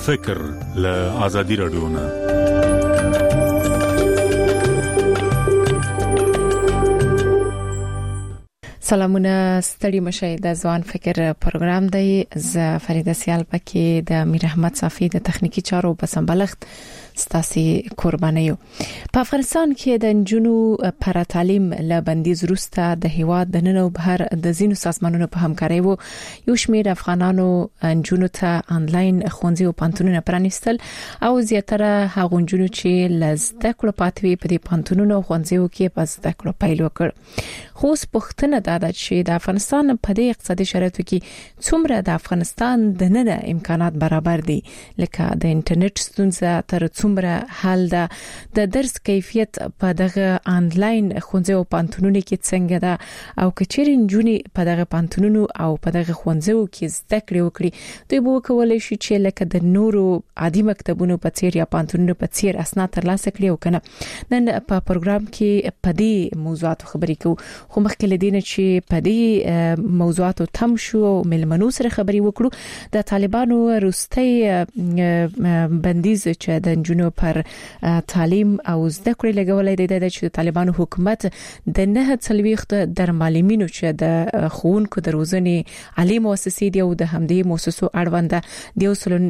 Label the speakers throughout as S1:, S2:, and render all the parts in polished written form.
S1: فکر له آزادي رادیو نه.
S2: سلامونه ستړي مشه د ځوان فکر پروګرام دی. ز فریده سیال پکې د امیر احمد صافی د تخنیکی چارو په سمبلښت ستاسي قرباني یو. په افغانستان کې د جنونو پر تعلیم له بندیز وروسته د هیواد د ننو بهر د زینو سازمانونو په همکاري وو یو شمېر افغانانو جنونو ته انلاین ښوونځي او پانتونونه پرانیستل او زیاتره هغه جنونو چې لزده کړو پاتوي په دې پانتونونو ښوونځیو کې په زده کړو پیل وکړ. خو سپختنه دا ده چې د افغانستان په دې اقتصادي شرایطو کې څومره د افغانستان د نن امکانات برابر دي، لکه د انټرنیټ ستونزه تر څومره حل ده، د درس کیفیت په دغه انلاین ښوونځي او پانتونونو کې څنګه ده، او کچېرې نجونې په دغه پانتونونو او په دغه ښوونځیو کې زده کړې وکړي دوی به وکولای شي چې لکه د نورو عادي مکتبونو په څیر یا پانتونونو په څیر اسناد ترلاسه کړي او کنه. نن په پروګرام کې په دې موضوعات خبرې کوو، خو مخکې لدینه چې په دې موضوعات تم شو او ملمنو سره خبرې وکړو. د طالبانو روستي بندیز چې د جنونو پر تعلیم او زده کړې لګولای دی چې د طالبانو حکومت د 9 در معلمینو چې د ښوونکو د روزنې عالی مؤسسې دی او د همدې مؤسسو اړوند د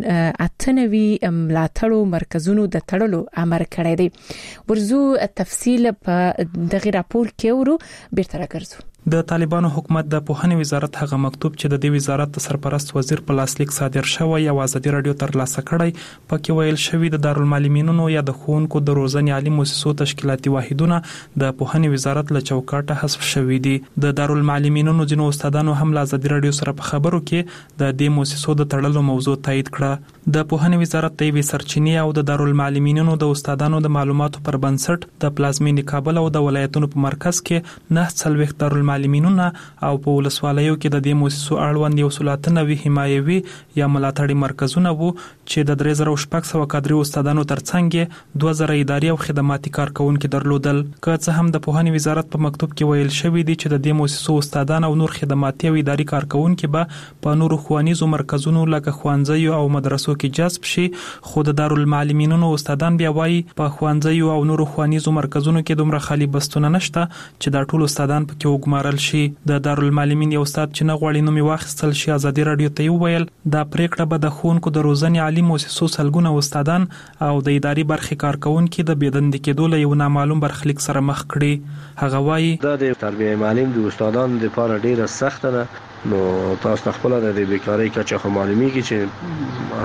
S2: 98 ملاتړو مرکزونو د تړلو امر کړی دی. ورزو تفصیل په دغه راپور کې ورو بیرته راګرځو.
S3: د طالبانو حکومت د پوهنې وزارت هغه مکتوب چې د دې وزارت د سرپرست وزیر په لاسلیک صادر شوی او آزادي رادیو تر لاسه کړی پکې ویل شوی د دارالمعلمینونو یا د ښوونکو د روزنې عالی مؤسسو تشکیلاتي واحدونه د پوهنې وزارت له چوکاټه حذف شوی دي. د دارالمعلمینونو ځینو استادانو هم له آزادي رادیو سره په خبرو کې د دې مؤسسو د تړلو موضوع تایید کړه. د پوهنې وزارت د وی سرچینې او د دارالمعلمینونو د استادانو د معلوماتو پر بنسټ د پلازمینې کابل او د ولایتونو په مرکز کې 9 دارالمعلمینونه او په ولسوالیو کې د دې مؤسسو اړوند 193 حمایوي یا ملاتړي مرکزونه وو چې د 3600 کادري استادانو ترڅنګ 2000 اداري او خدماتي کارکونکو درلودل. که څه هم د پوهنې وزارت په مکتوب کې ویل شوی دی چې د دې مؤسسو استادان او نور خدماتي او اداري کارکونکو به په نورو ښوونیزو مرکزونو لکه ښوونځي او مدرسو کې جذب شي، خو د دارالمعلمینونو استادان بیا وایي په ښوونځي او نورو ښوونیزو مرکزونو کې دومره خالي بستونه نشته چې دا ټول استادان پکې وګمارل شي. د دارالمعلمین یو استاد چې نه غواړي نوم واخیستل شي آزادي رادیو ته ویل دا پریکړه به د ښوونکو د روزنې عالی مؤسسو سلګونه استادان او د اداري برخې کارکونکو د بيدند کېدو له یو نامعلوم برخلیک سره مخ کړي. هغه وایي
S4: دا د تربیه معلم د استادانو لپاره ډیره سخت ده. نو تاسو خپل د بیکاری کچه خو معلومي کی چې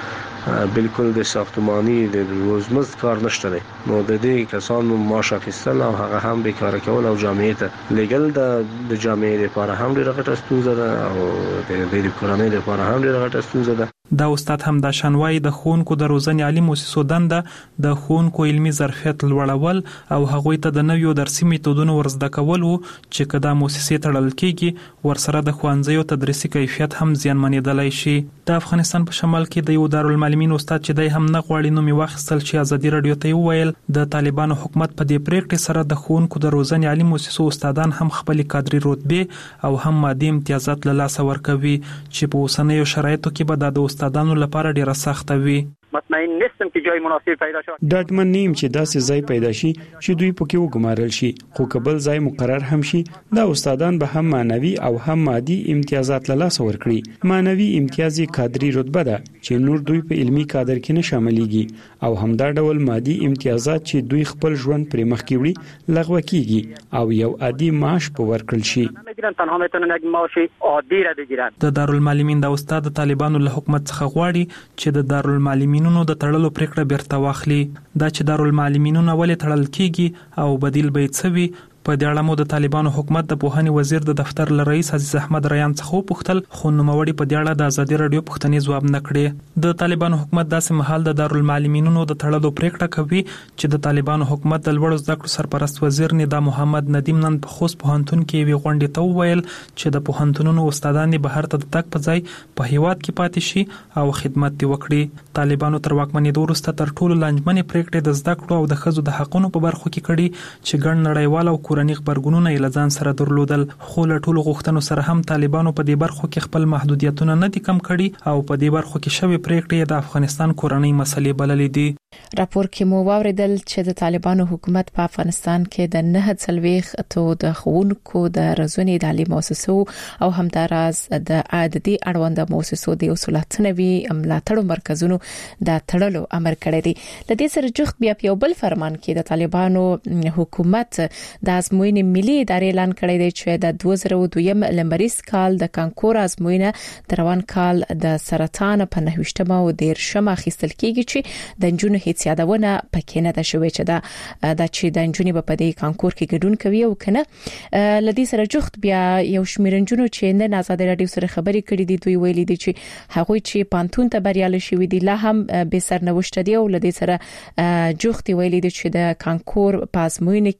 S4: حتی بالکل د ساختمانی د روزمز کار نشته. نو د دې کسانو معاش اخیستل او هغه هم بیکاره کول او جامعې ته لګل د جامعې لپاره هم ډیره غټه ستونزه ده او د دې کورنۍ لپاره هم ډیره غټه ستونزه ده.
S3: دا استاد هم د شانوای د ښوونکو د روزنې عالی مؤسسو دنده د ښوونکو علمي ظرفیت لوړول او هغوی ته د نویو درسي میتودونو ورزده کول وو چې کدا مؤسسې تړل کېږي ورسره د ښوونځیو تدریسي کیفیت هم زیانمنېدلای شي. د افغانستان په شمال کې د یو دارالمعلمین استاد چې دای هم نه غواړي نوم واخیستل شي آزادي رادیو ته ویل د طالبانو حکومت په دې پریکړې سره د ښوونکو د روزنې عالی مؤسسو استادان هم خپل کادري رتبه او هم مادي امتیازات له لاسه ورکوي چې په اوسنیو شرایطو کې به د استادانو لپاره ډیره سخته وي.
S5: مطمئن نیستم چې جای مناسب پیدا شي.
S6: ډاډمن نیم چې داسې ځای پیدا شي چې دوی پکې وګمارل شي، خو کبل ځای مقرر هم شي دا استادان به هم معنوي او هم مادي امتیازات له لاسه ورکړي. معنوي امتیاز کادري رتبه ده چې نور دوی په علمي کادر کې نه شاملېږي او همدا ډول مادي امتیازات چې دوی خپل ژوند پر مخ کې وړي لغوه کیږي او یو عادي معاش په ورکړل شي.
S5: تنها میتونن یک معاش عادی را بگیرن.
S3: د دارالمعلمین د استاد طالبانو له حکومت څخه غواړي چې د دارالمعلمین د تړلو پریکړه بیرته واخلي. دا چې دارالمعلمینونه ولې تړل کیږي او بدیل به څه وي په دې اړه مو د طالبانو حکومت د پوهنې وزیر د دفتر رئیس عزیز احمد ریان څخه پوښتل، خو نوموړي په دې اړه د آزادي رادیو پوښتنې ځواب نه کړی. د طالبانو حکومت داسې مهال د دارالمعلمینونو د تړلو پریکړه کوي چې د طالبانو حکومت د لوړ زده کړو سرپرست وزیر ندا محمد ندیم نن په خوست پوهنتون کې وی غونډې ته وویل چې د پوهنتونونو استادان بهر ته تک په ځای په هیواد کې پاتې شي او خدمت دی وکړي. طالبانو تر واکمنېدو وروسته تر ټولو لنجمنې پریکړې د زده کړو او د ښځو د حقونو په برخو کې کړي چې ګڼ نړیوال او کورنۍ خبرګونونه یې لزان سره درلودل، خو له ټولو غوښتنو سره هم طالبانو په دې برخو کې خپل محدودیتونه نه دي کم کړي او په دې برخو کې شوی پریکړې د افغانستان کورنۍ مسلې بللې دي.
S2: راپور کې مو واوریدل چې د طالبانو حکومت په افغانستان کې د 9 د ښوونکو د روزنې د عالي مؤسسو او همداراز د عادي اړوند مؤسسو د اصولاتنوي ملاتړ مرکزونو د تړلو امر کړی دی. د دې سره جوخت بیا په یو بل فرمان کې د طالبانو حکومت د ازموینې ملي ادارې اعلان کړی دی چې د 2002 لمریز کال د کانکور ازموینه د روان کال د سرطان په 9مه او 10مه اخیستل کیږي چې د جنونو هیڅ یادونه پکې نه ده شوې چې دا چې د جنونو په دې کانکور کې ګډون کوي او کنه لدی سره جوخت بیا یو شمیرنجونو چې نه آزاد رادیو سره خبرې کړې دي دوی ویلي دي چې هغه چې پانتون ته بریالي شوی دي لا هم به سرنوشت دی او لدی سره جوخت ویلي دي چې د کانکور په ازموینه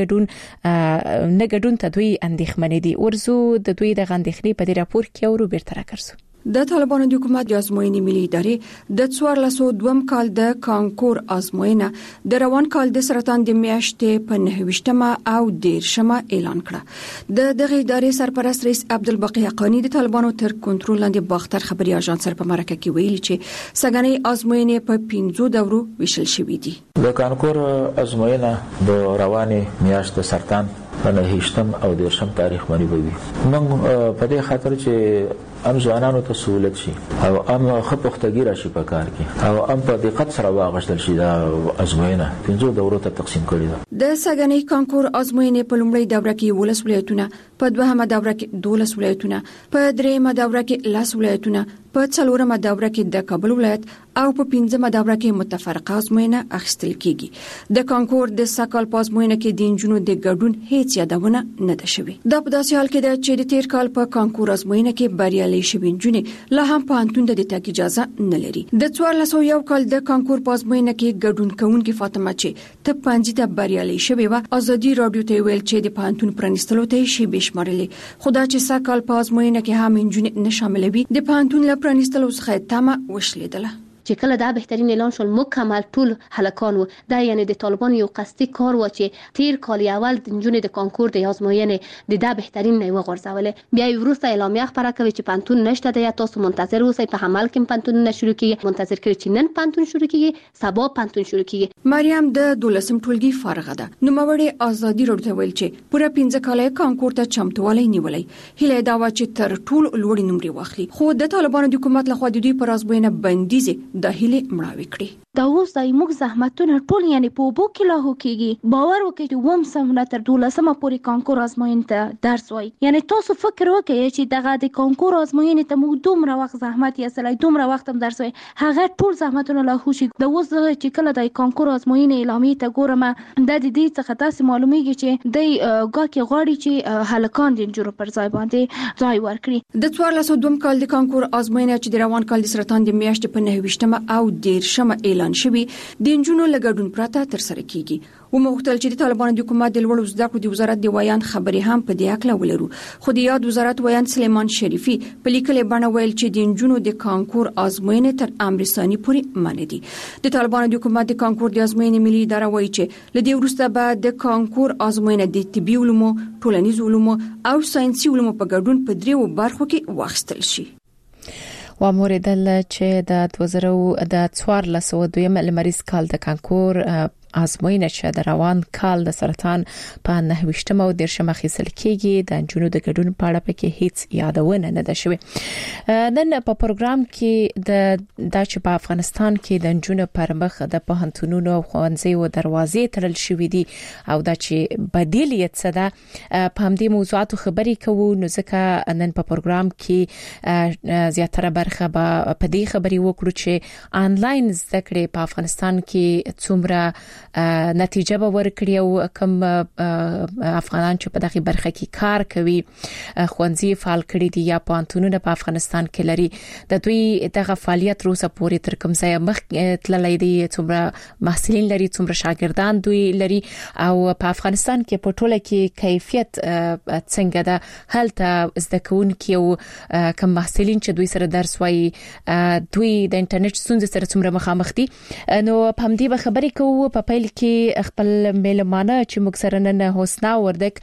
S2: کې نه ګډون ته دوی اندېښمن دي. ورزو د دوی د غندخري په دې راپور کې ورو بیرته راکړسو.
S7: د طالبانو د حکومت د ازموینې ملي ادارې د 1402 کال د کانکور ازموینه د روان کال د سرطان د میاشتې په 9مه او 10مه اعلان کړه. د دغه ادارې سرپرست رئیس عبدالباقی حقانی د طالبانو تر کنټرول لاندې باختر خبري اژانس سره په مرکه کې ویلي چې سګنې ازموینې په 15 دورو ویشل شوې دي.
S8: د کانکور ازموینه د روانې میاشت سرطان په 9 او 10 تاریخ باندې وي. موږ په دې خاطر چې ځوانانو ته سہولت شي او خپختګی راشي په کار کې او په دقت سره واغشتل شي د ازموینه 15 دورو ته تقسیم کړي ده.
S7: د سګنې کانکور ازموینې په لومړۍ دوره کې 12 ولایتونه، په دوهمه دوره کې 12 ولایتونه، په درېمه دوره کې 10 ولایتونه، په څلورمه دوره کې د کابل ولایت او په پنځمه دوره کې متفرقه ازموینه اخیستل کیږي. د کانکور د سکهال په ازموینه کې د انجونو د ګډون هیڅ یادونه نه ده شوې. دا په داسې حال کې ده چې د تیر کال په کانکور ازموینه کې بریالي شوي انجونې لا هم په انتون د تګ اجازه نه لري. د 1401 کال د کانکور په ازموینه کې ګډون کوونکې فاطمه چې ته پنځه ته بریالي شوې و ازادي رادیو ته ویل چې د پانتون پرانستلو ته شی بشمارلې. خدا چې سکهال په ازموینه کې هم انجونې نه شاملوي د پانتون له پرانستلو څخه تمه وشلیدله.
S9: چې کله دا بهترین اعلان شول مکمل ټول هلکان وو. دا یعنی د طالبان یو قصدي کار و چې تیر کال اول د جنونو د کانکور د ازموینې د بهترین نه وغورځول. بیا وروسته اعلامیه خبره کوي چې پانتون نشته دی، تاسو منتظر اوسئ، په عمل کې پانتون نه شروع کیږي. منتظر کړئ چې نن پانتون شروع کیږي، سبا پانتون شروع کیږي.
S7: مریم د 12 ټولګي فارغه ده. نو موري ازادي رادیو ویل چې پوره 15 کال کانکور ته چمتووالی نیولې. هله دا و چې تر ټول لوړ نمرې واخلي. خو د طالبانو د حکومت لخوا د دوی پر ازموینه بندیز د هله مړاوي کړی.
S10: دا اوس د موږ زحمتونه ټول یعنی په وبو کې لاهو کیږي. باور وکړئ چې وم سم تر 12مه پورې کانکور ازموینې ته درس وای. یعنی تاسو فکر وکړئ چې دغه د کانکور ازموینې ته موږ دومره وخت زحمت یې سلای دومره وخت هم درس وای. هغه ټول زحمتونه لاهو شي. د اوس چې کله د کانکور ازموینې اعلامیه ته ګورم د دې څخه تاسو معلومیږي چې د ګاکي غاړي چې هلکان د جوړ پر ځای باندې ځای ورکړي.
S7: د 1402 کال د کانکور ازموینه چې د روان کال د سرطان د میاشتې په 9مه او 10مه اعلان شوی د انجونو لګډون پراته تر سره کیږي. و مختل چې د طالبانو د حکومت د لوړو زده کړو د وزارت د ویان خبرې هم په دې اړه ولرو. خو د یاد وزارت ویان سلیمان شریفي په لیکلې بڼه ویل چې د انجونو د کانکور ازموینې تر امر ثاني پورې منې دي. د طالبانو د حکومت د کانکور د ازموینې ملي اداره وایي چې لدې وروسته به د کانکور ازموینه د طبي علومو، ټولنیز علومو او ساينسي علومو په ګډون په دریو برخو کې واخیستل شي.
S2: واموریدل چې د 1402 لمریز کال د کانکور ازموینه چې د روان کال د سرطان په 9مه او 10مه اخیستل کیږي. د انجونو د ګډون په اړه پکې هیڅ یادونه نه ده شوې. نن په پروګرام کې د چې په افغانستان کې د انجونو پر مخ د پوهنتونونو او ښوونځیو دروازې تړل شوې دي او د چې بدیل یې څه ده په همدې موضوعاتو خبرې کوو. نو ځکه نن په پروګرام کې زیاتره برخه په دې خبرې وکړو چې آنلاین زده کړې په افغانستان کې څومره نتیجه به ورکړي او کوم افغانان چې په دغه برخه کې کار کوي خوندزي فعال کړي دي یا پوهنتونونه په افغانستان کې لري د دوی دغه فعالیت روسه پورې تر کوم ځای مخ تللی دی، څومره محصلین لري، څومره شاګردان دوی لري او په افغانستان کې په ټوله کې کیفیت څنګه ده. هلته زده کوونکي او کوم محصلین چې دوی سره درس وایي دوی د انټرنیټ ستونزې سره څومره مخامخ دي. نو په همدې خبرې کوو. په پیل کې خپل میلمانه چې موږ سره نن حسنا وردک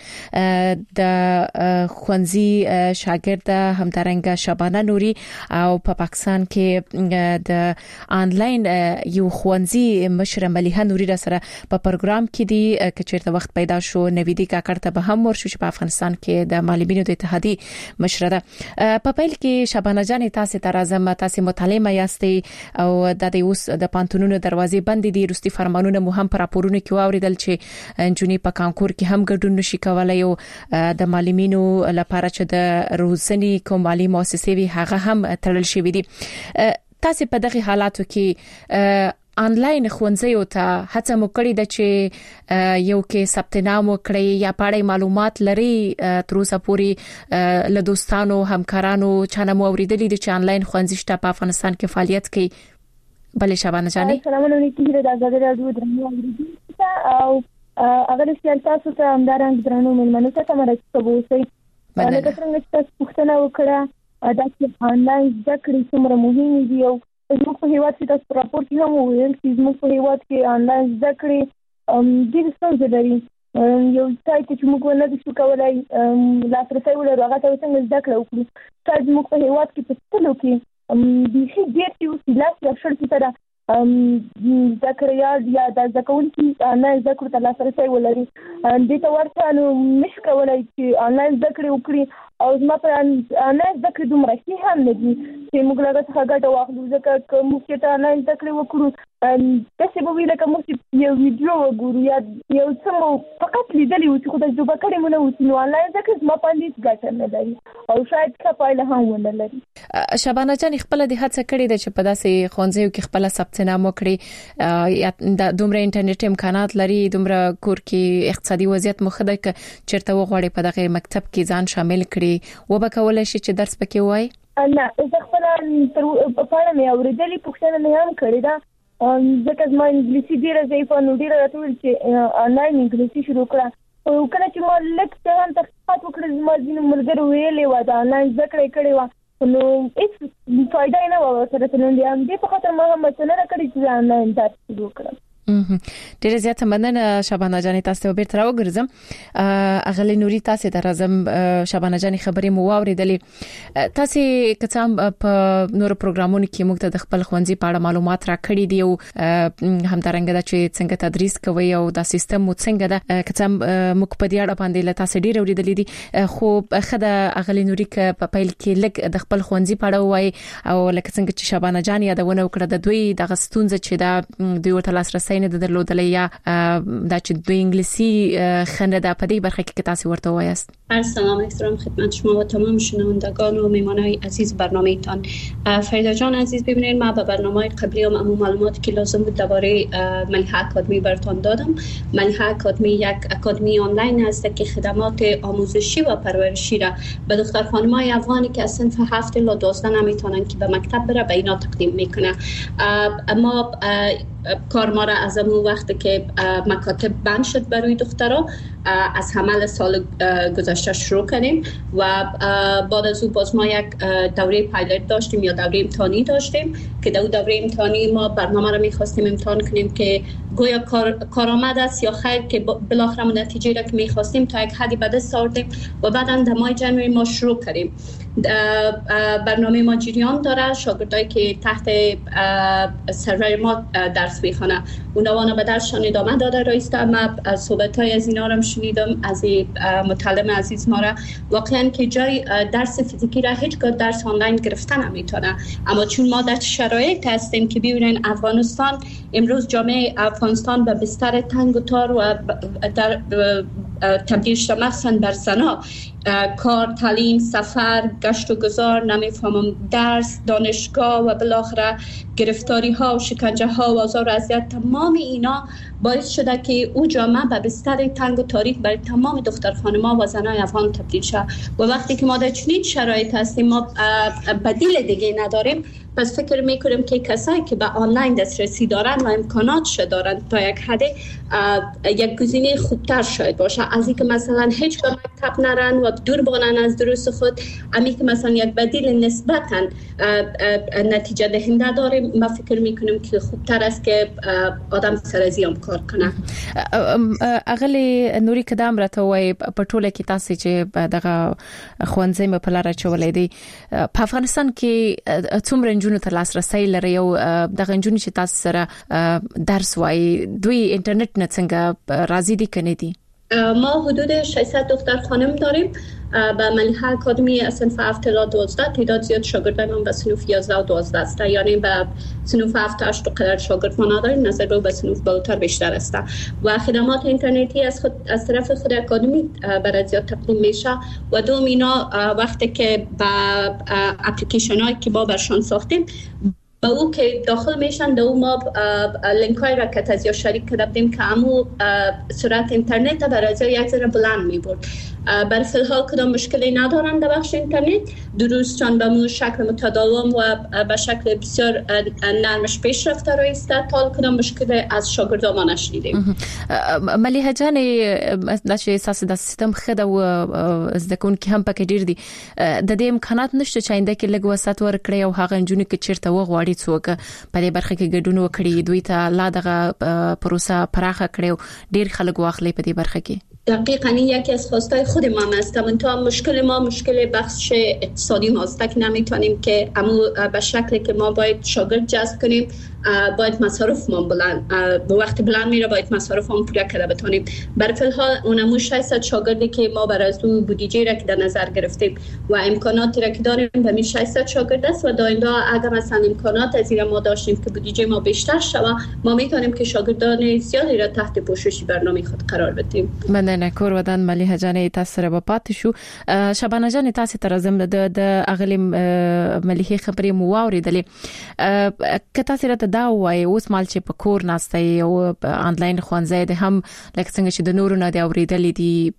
S2: د خوانزي شاګرد همدارنګه شبانه نوري او په پاکستان کې د آنلاین یو خوانزي مشر مليحه نوري را سره په پروګرام کې دی چې چیرته وخت پیدا شو نویدی کاکړ ته به هم ورشو چې په افغانستان کې د معلمینو د اتحادیې مشر ده. په پیل کې شبانه جان تاسو ته راځم، تاسو مطالعه یاستئ او د اوس د پانتونونو دروازې بندې دي، روستي فرمانونه مو هم پر راپورونه کې واوریدل چې جونی په کانکور کې هم ګډون نشي کولای او د معلمینو لپاره چې د روزنی کوم مالی مؤسسې وي هغه هم تړل شوی دي. تاسو په دغه حالاتو کې آنلاین ښوونځیو ته هڅه مو کړې ده چې یو کې ثبت نام وکړئ یا پاړې معلومات لري تر اوسه پورې له دوستانو همکارانو چانه مو اوریدلې دي چې آنلاین ښوونځي شته په افغانستان کې فعالیت کوي؟ بله شبانه جانې
S11: السلام علیکم د آزاد رادیو درنو اوریدونکو او اگر چې تاسو ته همدارنګ درنو مېلمنو ته مرسته وکړئ لکه څنګه چې تاسو پوښتنه وکړه دا چې آنلاین زده کړې څومره مهمې دي او زموږ په هیواد کې تاسو راپور کې هم وویل چې زموږ په هیواد کې آنلاین زده کړې ډېرې ستونزې لري. یو ځای کې چې موږ نه شو کولای لاسرسی ولرو هغه ته څنګه زده کړه وکړو. شاید زموږ په هیواد کې په سلو کې بیخي ډېر چې اوس لاس شل کې سره زده کړې یا د زده کوونکي آنلاین زده کړو ته لاسرسی ولري دې ته ورته نو نشي کولای چې آنلاین زده کړې وکړي او زما په آنلاین زده کړې دومره ښې هم نه دي چې موږ له هغه څخه ګټه واخلو ځکه که موږ چې آنلاین زده کړې وکړو داسې به وي لکه موږ چې یو ویډیو وګورو یا یو څه مو فقط لیدلی وو چې خو تجربه کړې مو نه وو نو آنلاین زده کړې زما په اند هېڅ ګټه نه لري او شاید ښه پایله هم ونه لري.
S2: شبانه جان خپله دې هڅه کړې ده چې په داسې ښوونځیو کې خپله ثبت نام وکړي یا دومره انټرنیټ امکانات لري دومره کور کې اقتصادي وضعیت مو ښه ده که چېرته وغواړي په دغه مکتب کې ځان شامل کړي وبه کولی شي چې درس پکې ووایي؟
S11: نه زه خپله په اړه مې اورېدلې پوښتنه مې هم کړې ده ځکه زما انګلیسي ډېره ضعیفه نو ډېره راته ویل چې آنلاین انګلیسي شروع کړه او کله چې ما لږ څه هم تحقیقات وکړل زما ځینو ملګرو ویلې وه د آنلاین زده کړه یې کړې وه نو هېڅ فایده یې نه وه ورسره تللې همدې په خاطر ما هم هڅه نه کړې چې زه آنلاین درس شروع کړم.
S2: ډیره زیاته مننه شبانه جانې تاسو ته بیرته راوګرځم. اغلی نوري تاسو ته راځم شبانه جانې خبرې مو واوریدلې تاسو کڅام په نور پروګرامونو کې موږ ته د خپل خوندزي په اړه معلومات راکړي دي او همدارنګه دا چې څنګه تدریس کوي او دا سیستم مو څنګه ده کڅام موږ په دې اړه باندې له تاسو ډیر اوریدلې دي خو خدای اغلی نوري ک په پیل کې لګ د خپل خوندزي په اړه وای او لکه څنګه چې شبانه جان یادونه وکړه د دوی د غستونځ چې دا دوی ورته لاسرسي نه درلودلې یا دا چې دوی انګلیسي خنده ده په دې برخه کې تاسو ورته وایست.
S12: سلام احترام خدمت شما و تمام شنوندگان و میهمانان عزیز برنامه‌تان. فریدا جان عزیز ببینید ما به برنامه قبلی هم معلوماتی که لازم بود درباره ملیحه اکادمی براتون دادم. ملیحه اکادمی یک اکادمی آنلاین است که خدمات آموزشی و پرورشی را به دختر خانم‌های افغانی که از صنف 7 تا 12 نمیتونن که به مکتب بره به اینا تقدیم میکنه. اما کار ما را از اون وقتی که مکاتب بند شد برای دخترها از حمل سال گذشته شروع کردیم و بعد از اون باز ما یک دوره پایلوت داشتیم یا دوره امتحانی داشتیم که در دوره امتحانی ما برنامه را می‌خواستیم امتحان کنیم که گویا کارآمد است یا خیر که بالاخره نتیجه را که می‌خواستیم تا یک حدی به دست آوردیم و بعداً در ماه ژانویه ما شروع کردیم. برنامه ما جریان داره شاگردایی که تحت سرور ما درس میخونه اونها به درسشان ادامه داده رایسته. ما صحبت‌های از اینا رو شنیدم از متعلم عزیز ما را واقعا که جای درس فیزیکی را هیچگاه درس آنلاین گرفتن نمیتونه اما چون ما در شرایط هستیم که ببینین افغانستان امروز جامعه افغانستان به بستر تنگ و تار و در تبدیل شده مخصوصا بر زنها کار، تعلیم، سفر، گشت و گذار، نمیفهمم درس، دانشگاه و بالاخره گرفتاری ها و شکنجه ها و آزار و اذیت تمام اینا باعث شده که او جامعه به بستر تنگ و تاریک برای تمام دختر خانم‌ها و زنای افغان تبدیل شد و وقتی که ما در چنین شرایط هستیم ما بدیل دیگه نداریم پس فکر میکنم که کسایی که به آنلاین دسترسی دارن و امکاناتش دارن تا یک حد یک گزینه خوبتر شاید باشه از اینکه مثلا هیچ به مکتب نرن و دور بانن از دروس خود. امی که مثلا یک بدیل نسبتا نتیجه دهنده داره، من فکر میکنم که خوبتر است که آدم سر از این کار کنه.
S2: اغلی نوري کدام راته وای په ټوله کې تاسو چې دغه خوانځي په لاره چولې دي په افغانستان کې څومره جنونو ته لاسرسي لري او دغه جنونو چې تاسو سره درس وای دوی اینټرنیټ نه څنګه راضي دي کنه دي؟
S12: ما حدود 600 دختر خانم داریم. به ملیحه اکادمی صنف 7 تا 12 تعداد زیاد شاگردان ما به صنف 11 و 12 است، یعنی به صنف 7 تا 8 قدر شاگرد ما نداریم، نظر به صنف بالاتر بیشتر است و خدمات اینترنتی از طرف خود اکادمی برای زیاد تقدیم میشه و دوم اینا وقتی که با اپلیکیشن هایی که ما برشان ساختیم با او که داخل میشن دو ما لینک های را که تازیه شریک کردیم که امو سرعت اینترنت برای یک ذره بلند می برد. برای فی‌الحال کدام مشکلی ندارن در بخش اینترنت، درستان به مو شکل متداوم و به شکل بسیار نرمش پیش رفته است تا کدام مشکلی از شاگردان ما نشنیدیم.
S2: ملیحه جان داسې اساس د سیستم خده او زدکون کې هم پکې ډیر دي د دې امکانات نشته چې انده کې لګ وسات ور کړی او هغه جنونو کې چیرته وغواړي څوک په دې برخه کې ګډون وکړي دوی ته لا دغه پروسه پراخه کړو ډیر خلک واخلي په دې برخه کې.
S12: دقیقاً این یکی از خواستای خود ما است. منتها مشکل ما مشکل بخش اقتصادی ماست که نمیتونیم که به شکلی که ما باید شاگرد جذب کنیم باید مصارف ما بلند به وقت بلند میره باید مصارف ما پورا کرده بتونیم. برای فی‌الحال اونمو 600 شاگردی که ما برای از اون بودجه را که در نظر گرفتیم و امکاناتی را که داریم به می 600 شاگرد است و داینده اگر مثلا امکانات از این ما داشتیم که بودجه ما بیشتر شود ما میتونیم که شاگردان زیادی را تحت پوشش برنامه خود قرار بدیم.
S2: مننه کور ودان ملیحه جان تاسو سره په پات شو. شبانه جان تاسو تر زم د اغلی ملیحه خبرې مو واوریدلې که تاسو راته دا وای اوس مال چې په کور ناسته او آنلاین خوانځي د هم لکه څنګه چې د نورو نه دی اوریدلې دي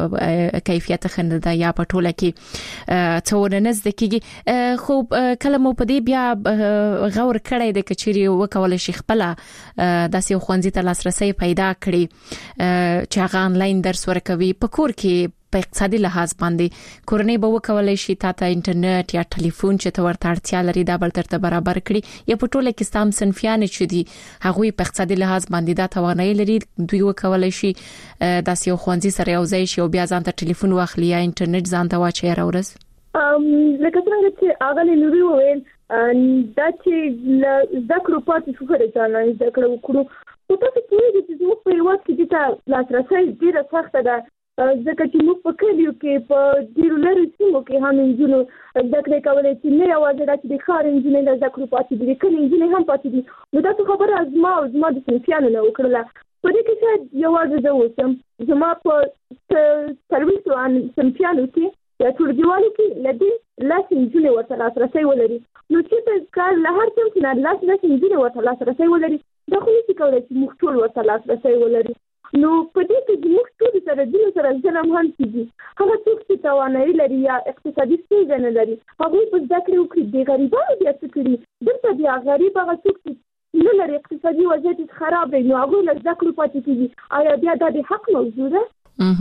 S2: کیفیت خنده یا په ټوله کې څونه نزدیکي خو کله مو په دې بیا غور کړی د کچري وکول شي خپل داسې خوانځي ته لاسرسي پیدا کړي چې هغه آنلاین درس ورکوي په کور کې په اقتصادي لحاظ باندې کورنۍ به وکولای شي تاسو انټرنیټ یا ټلیفون چې ته ورته اړتیا لري دا بل ترته برابر کړي یا په ټوله کې ستام صنفيان چې دي هغه په اقتصادي لحاظ باندې دا توانایي لري دوی وکولای شي داسې یو خوانځي سره یو ځای شي او بیا ځان ته ټلیفون واخلي یا انټرنیټ ځان ته واچي راورس.
S11: لکه څنګه چې اغلی نوري وویل دا چې ذکر پاتې شو فرضانه ذکر وکړو او تاسو پوهیږئ چې موږ په یوه کې د لاسرسي ډیره سخته ده ځکه چې موږ په کلیو کې په ډیرو لرې سیمو کې هم انجونو ذکر کولای چې نه یوازې د ښار انجونې د ذکر پاتې دي کله انجونې هم پاتې دي نو دا خبره از ما او زما د صنفیانو نه وکړله په دې کې چې یوازې زه اوسم زما په سرویسو صنفیانو کې یا ټولګیوالو کې لدې لاس انجونې ورته لاسرسي ولري نو چې په کار له هر څه نه لاس انجونې ورته لاسرسي ولري دا خو نشي کولای چې موږ ټول ورته لاسرسي ولري. نو په دې کې موږ ټول سره د ظلم هم کیږي هغه څوک چې توانایي لري یا اقتصادي ستونزې نه لري هغه په ذکر وکړي د غریبانو بیا څه کړي دلته بیا غریب هغه څوک چې نه لري اقتصادي وضعیت خراب دی نو هغه له ذکر پاتې کیږي آیا بیا د حق موضوع ده؟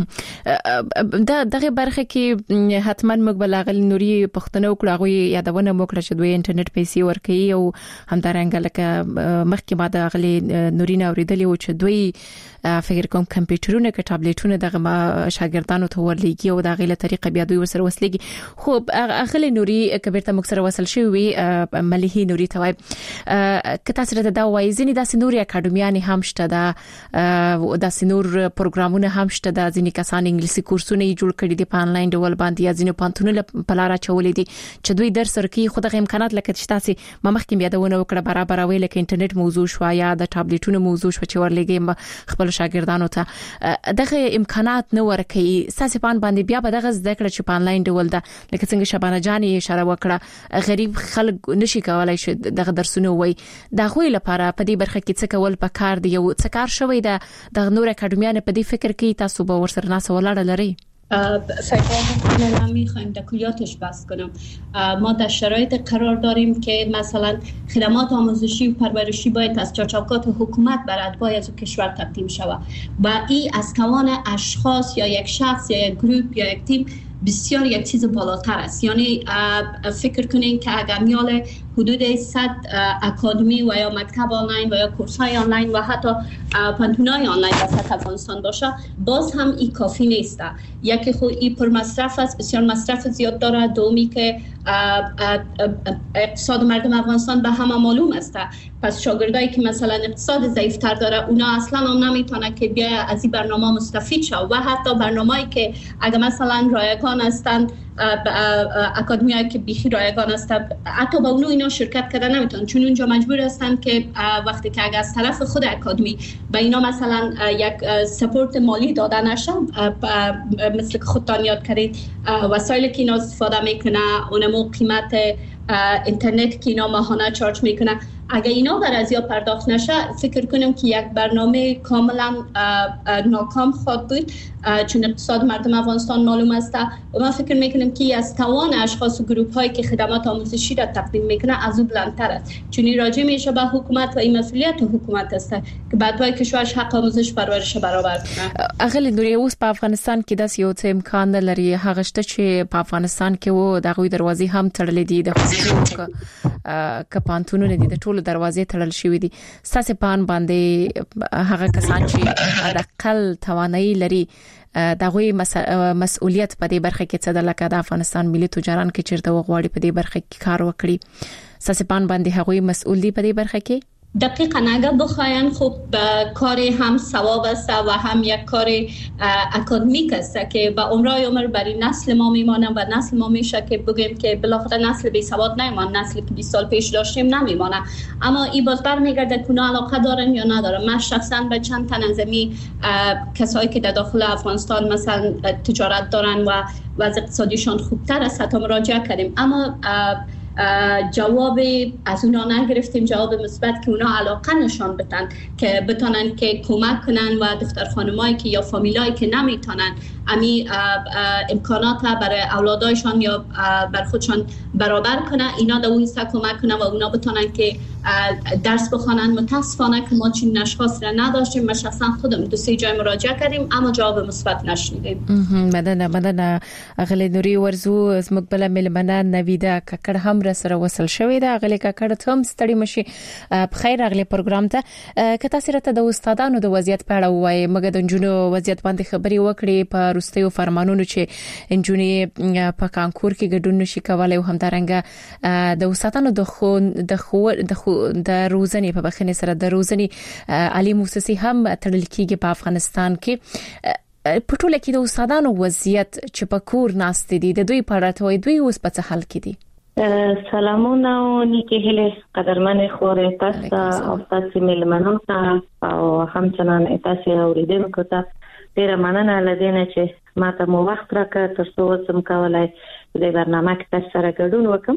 S2: دا دغه برخه کې حتما موږ بلاغل نوري پښتنو کړه غوي یادونه موکړه چې دوی انټرنیټ پیسې ورکړي او همدارنګ لکه مخکې ما د غلي نوري نه اوریدلې او چې دوی فکر کوم کمپیوټرونه کې ټابلیټونه دغه شاګردانو ته ورلېږي او دغه له طریقې بیا دوی ورسره وسلېږي خو اغلی نوري کبیرته موږ سره وصل شوی مليحي نوري توای کته سره دا وایي ځینې داسې نوري اکاډمیان هم شته دا داسې نور پروګرامونه هم شته دا ځینې کسان انګلیسي کورسونه یې جوړ کړي دي په آنلاین ډول باندې یا ځینې پانتونونه په لار چولې دي چې دوی درس ورکوي خو دغه امکانات لکه چې تاسو ما مخکې یادونه وکړه برابر ویل کې انټرنیټ موضوع شو یا د ټابلیټونو موضوع شو چې ورلېږي خپل شاګردانو ته دغه امکانات نه ورکوي تاسو باندې بیا به دغه ذکر چې په آنلاین ډول ده لکه څنګه شبانه جانې اشاره وکړه غریب خلک نشي کولای شي دغه درسونه وای دا خو لپاره په دې برخه کې څه کول پکار دی او څه کار شوی ده د نور اکاډمیانو په دې فکر کې تاسو به ورسره ناس ولاړ لري؟
S12: فکر میخوایم در کلیاتش بحث کنم. ما در شرایط قرار داریم که مثلا خدمات آموزشی و پرورشی باید از چارچوبات حکومت بر اتباع از کشور تقدیم شود و این از توان اشخاص یا یک شخص یا یک گروپ یا یک تیم بسیار یک چیز بالاتر است. یعنی فکر کنین که اگر میال حدود 100 اکادمی و یا مکتب آنلاین و یا کورس‌های آنلاین و حتی پانتون‌های آنلاین در سطح افغانستان باشه، باز هم این کافی نیست. یکی خود این پر مصرف است، بسیار مصرف زیاد داره. دومی که اقتصاد مردم افغانستان به همه معلوم است. پس شاگردایی که مثلا اقتصاد ضعیف‌تر داره اونا اصلا هم نمیتونه که بیا از این برنامه مستفید شه و حتی برنامه‌ای که اگر مثلا رایگان هستن، اکادمیایی که بیخی رایگان هستن، حتی با اونو اینا شرکت کردن نمیتونن، چون اونجا مجبور هستن که وقتی که اگر از طرف خود اکادمی به اینا مثلا یک سپورت مالی داده نشه، مثل که خودتان یاد کردید وسایلی که اینا استفاده میکنه، اونمو قیمت اینترنت که اینا ماهانه چارج میکنه، اگر اینا بر ازیا پرداخت نشه فکر کنم که یک برنامه کاملا ناکام خواهد بود، چون اقتصاد مردم افغانستان معلوم است و من فکر میکنم که از توان اشخاص و گروپ هایی که خدمات آموزشی را تقدیم میکنه از او بلندتر است، چون این راجع میشه به حکومت و این مسئولیت حکومت است که بعدوای کشورش حق آموزش پرورش برابر کنه.
S2: اغلی نوري اوس په افغانستان کې داس یو څه امکان لري هغه شته چې په افغانستان کې وو دغه دروازې هم تړلې دي د خصوصي کپانتونو دي د ټولو دروازې تړل شوې دي. ساسه پان باندې هغه کسان چې د اقل توانایي لري دغه مسؤلیت په دې برخه کې څه د لکه د افغانستان ملي تجاران کې چیرته وغواړي په دې برخه کې کار وکړي، ساسه پان باندې هغه مسؤل دي په دې برخه کې.
S12: دقیقاً اگر بخواین خب کار هم ثواب است و هم یک کار اکادمیک است که به عمر برای نسل ما میمانه و نسل ما میشه که بگیم که بالاخره نسل بی سواد نمیمانه، نسلی که 20 سال پیش داشتیم نمیمانه. اما این باز برمیگرده که اونا علاقه دارن یا ندارن. من شخصا به چند تن از کسایی که در داخل افغانستان مثلا تجارت دارن و وضع اقتصادیشان خوبتر است حتی مراجعه کردیم، اما جواب از اونا نگرفتیم، جواب مثبت که اونا علاقه نشان بدن که بتونن که کمک کنن و دختر خانمایی که یا فامیلایی که نمیتونن امی امکانات برای اولادایشان یا بر خودشان برابر کنن، اینا در اون حصه کمک کنن و اونا بتونن که درس بخوانن. متاسفانه که ما چنین اشخاص را نداشتیم. من شخصا خودم دو سه جای مراجعه کردیم اما جواب مثبت نشنیدیم.
S2: مننه اغلی نوري ورزو زموږ بل ملمنه نویده ککړ هم را سره وصل شوې ده. اغلی ککړ هم ستړي مشي په خیر اغلی پروګرام ته که تاسو راته د استادانو د وضعیت په اړه وایي، مګر د جنونو وضعیت باندې خبري وکړي په روستیو فرمانونو چې انجونی په کانکور کې ګډون نشي کولای او همدارنګه د استادانو د روزنې په بخنه سره د روزنې عالی مؤسسې هم تړل کېږي په افغانستان کې. په ټوله کې د استادانو وضعیت چې په کور ناست دي د دوی په اړه دوی اوس په څه حال کې دي؟
S13: سلامونه او نیکی هله قدرمن خوره تاسو او تاسو ملمنو ته او همچنان تاسو اوریدونکو ته ډیره مننه لدینه چې ماته مو وخت راکړ ترڅو سم کولای د برنامه کې تاسو سره ګډون وکم.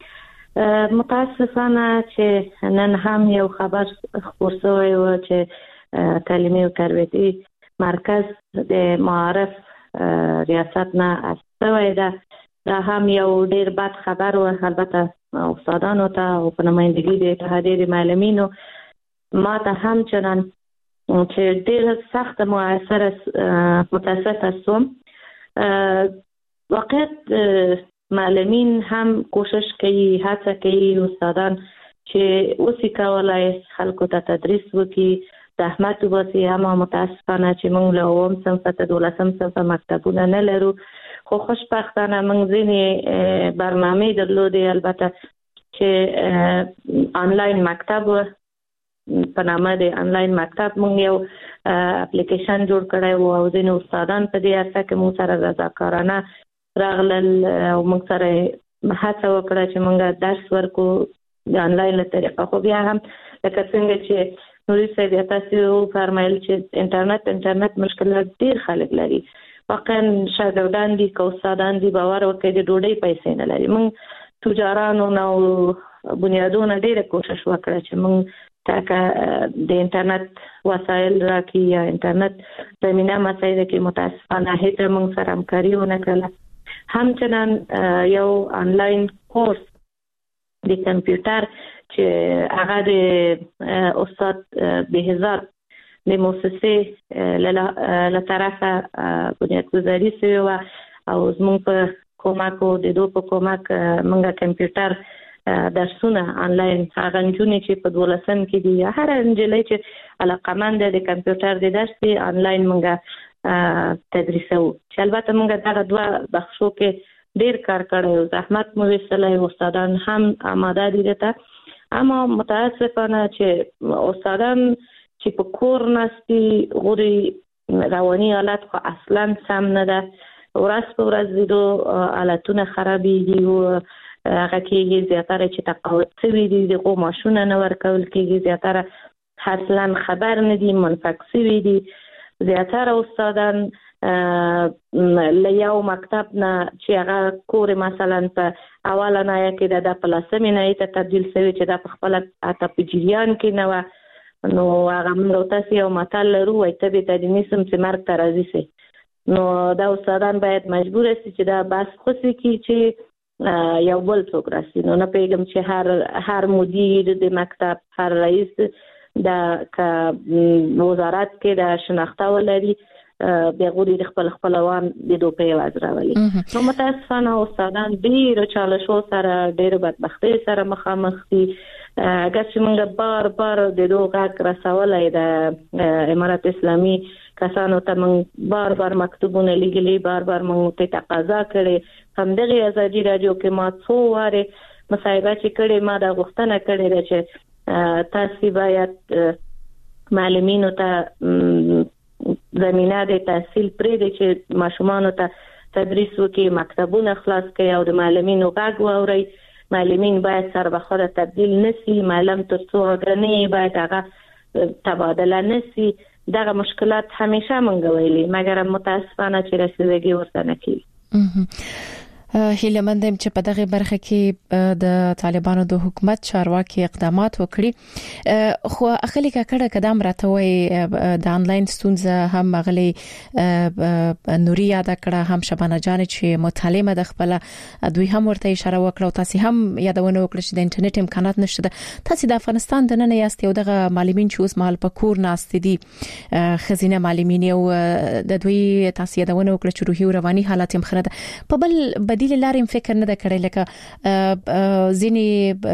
S13: متاسفانه چې نن هم یو خبر خبر شوی و چې تعلیمي او تربیتي مرکز د معارف ریاست نه استوي ده. دا هم یو ډیر بد خبر و، البته استادانو ته او په نمائندګۍ د اتحادیې معلمینو ما ته هم چنان چې ډیر سخت متاسفه شوم. واقعا معلمین هم کوشش کوي، هڅه کوي استادان چې اوسې کولای خلکو ته تدریس وکړي، زحمت وباسي، اما متاسفانه چې موږ له اووم صنف ته 12م صنف مکتبونه نه لرو. خو خوشبختانه موږ ځینې برنامې درلودې، البته چې آنلاین مکتب په نامه د آنلاین مکتب موږ یو اپلیکیشن جوړ کړی و او ځینې استادان په دې هڅه کې موږ سره رضاکارانه راغلل او موږ سره هڅه وکړه چې موږ درس ورکو د آنلاین له طریقه. خو بیا هم لکه څنګه چې نوري صاحب تاسو فرمایل چې انټرنیټ مشکلات ډیر خلک لري. واقعا شاګردان دي که استادان دي باور وکړي د ډوډۍ پیسې نه لري. موږ تجارانو نو بنیادونه ډیره کوشش وکړه چې موږ تاکه د انټرنیټ وسایل راکې یا انټرنیټ زمينه مسایل کې متاسفانه هیڅ موږ سره همکاري ونه کړله. همچنان یو آنلاین کورس د کمپیوټر چې هغه د استاد بهزاد د مؤسسې له طرفه بنیادګذاري شوی و او زموږ په کومک او د دوه په کومک موږ کمپیوټر درسونه آنلاین هغه نجونې چې په 12 کې دي هر نجلۍ چې علاقمند د کمپیوټر د درس آنلاین موږ تدریسو چې البته موږ دا دوه بخشو کې ډیر کار کړی زحمت مو وسلای استادان هم آماده دي ته اما متاسفانه چې استادان چې په کور نستي غوري رواني حالت خو اصلا سم نه ده ورځ په ورځ د حالتونه خرابېږي او هغه کې زیاتره چې تقاعد شوي دي دغه ماشونه نه ورکول کېږي زیاتره اصلا خبر نه دي منفک شوي دي زیاتره استادان له یو مکتب نه چې هغه کور مثلا په اوله نه کې د پلاسمې نه ته تبدیل شوی چې د خپل اته په جریان کې نه و نو هغه موږ تاسو یو متل لرو وایي ته به د نسم چې مرګ ته راځي سي نو دا استادان باید مجبور شي چې دا بس خوشي کی چې یو بل څوک راسي نو نه پیغام چې هر مدیر د مکتب هر رئیس د وزارت کې د شناخته ولري د غوړي د خپلوان د دوه په واز راولي نو متاسفانه استادان ډیر چالشو سره ډیر بدبختی سره مخامخ دي اگر چې موږ بار د دوه غږ رسولای د امارات اسلامي کسانو ته موږ بار مکتوبونه لګلي بار موږ ته تقاضا کړې هم دغه ازادي رادیو کې ما څو واره مصاحبه چې کړې ما د غوښتنه کړې چې تاسو باید معلمینو ته زمينه د تحصیل پرې د چې ماشومان ته تدریس وکړي مکتبونه خلاص کړي او د معلمینو غږ واوري معلمین باید سر به خود تبدیل نشي معلم تر څو غني باید هغه تبادله نشي دغه مشکلات همیشه مونږ ویلي مګر متاسفانه چې رسیدګي ورته نه کیږي
S2: هیله مندم چې په دغه برخه کې د طالبانو د حکومت چارواکي اقدامات وکړي خو اخلي کړه قدم راته وي د انلاین ستونزه هم مغلي نوري یاد کړه هم شبانه جان چې مطالعه د خپل دوی هم ورته اشاره وکړه تاسو هم یادونه وکړه چې د انټرنیټ امکانات نشته تاسو د افغانستان د نن یاست یو دغه معلمین چې اوس مال په کور ناست دي خزینه معلمین او د دوی تاسو یادونه وکړه چې روحي او رواني حالت هم خره په بل بدیل لارې فکر نه کړی لکه ځینی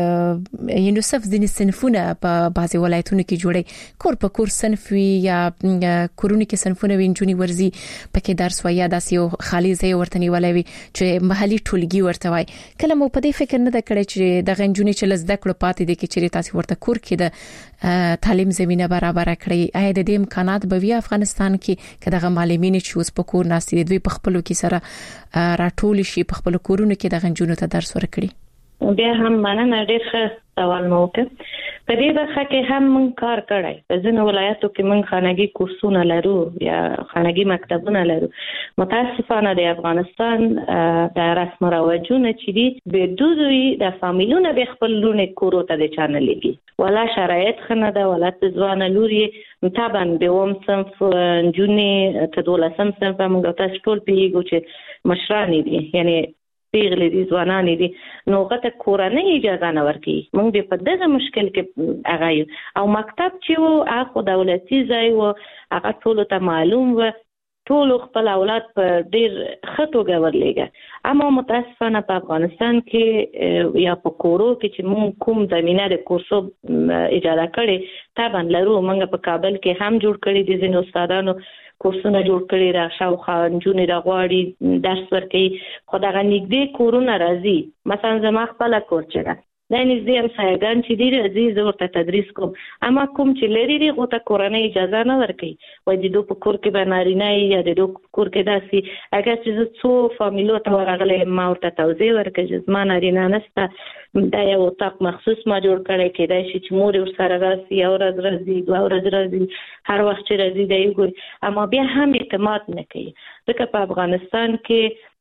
S2: یونیسف ځینی صنفونه په بعضي ولایتونو کې جوړي کور په کور صنف وی یا کورونی کې صنفونه وینځونی ورزي پکې درس ویا داسې خالي ځای ورته نیولوي چې محلي ټولګي ورته وای کله مو په دې فکر نه کړی چې د غنجونی چې لزده کړو پاتې دي چې تاسو ورته کور کې د تعلیم زمينه برابر کړی آیا د دې امکانات به وی افغانستان کې کداغه معلمین چې اوس په کور ناست دي دوی په خپلو کې سره راټول شي په خپل کورونو کې د غنجونو ته درس ورکړي
S13: بیا هم مننه ډېر ښه سوال مو وکړ په دې برخه کې هم موږ کار کړی په ځینو ولایتو کې موږ خانګي کورسونه لرو یا خانګي مکتبونه لرو متاسفانه د افغانستان د رسم رواجونه چې دي به دوی د فامیلونو به خپل لونه کورو ته د چانه لګي ولا شرایط خنه ده ولا ځوان لوري طبعا به ووم صنف جوني ته 12 صنف موږ تاسو ټول پیګو چې مشران دي یعنی پیغلې دي ځوانان دي نو غته کورنۍ اجازه نه ورکي موږ به په دغه مشکل کې هغه او مکتب چې وو هغه دولتي ځای وو هغه ټول ته معلوم و ټول خپل اولاد په ډیر خطوګه ورلېګه اما متاسفانه په افغانستان کې یا په کورو کې چې موږ کوم زمينه د کورسو اجازه کړي طبعا لرو موږ په کابل کې هم جوړ کړی دي ځینو استادانو کورسونه جوړ کړي را شاوخوا جونې را غواړي درس ورکړي خو دا غنګدې کورونه راځي مثلا زما خپل کور چره دا نږدې هم سایګان چې ډېر عزیز ورته تدریس کوم اما کوم چې لري دی غوته کورنۍ اجازه نه ورکوي وای د دوه په کور کې به نارینه یا د دوه کور کې داسي اگر چې څو فامیلو ته ورغلې ما ورته توضیح ورکړي چې زما نارینه نشته دا یو اتاق مخصوص ما جوړ کړی کېدای شي چې مور ورسره راسي او ورځ راځي دوه ورځ راځي هر وخت چې راځي دی ګور اما بیا هم اعتماد نه کوي ځکه په افغانستان کې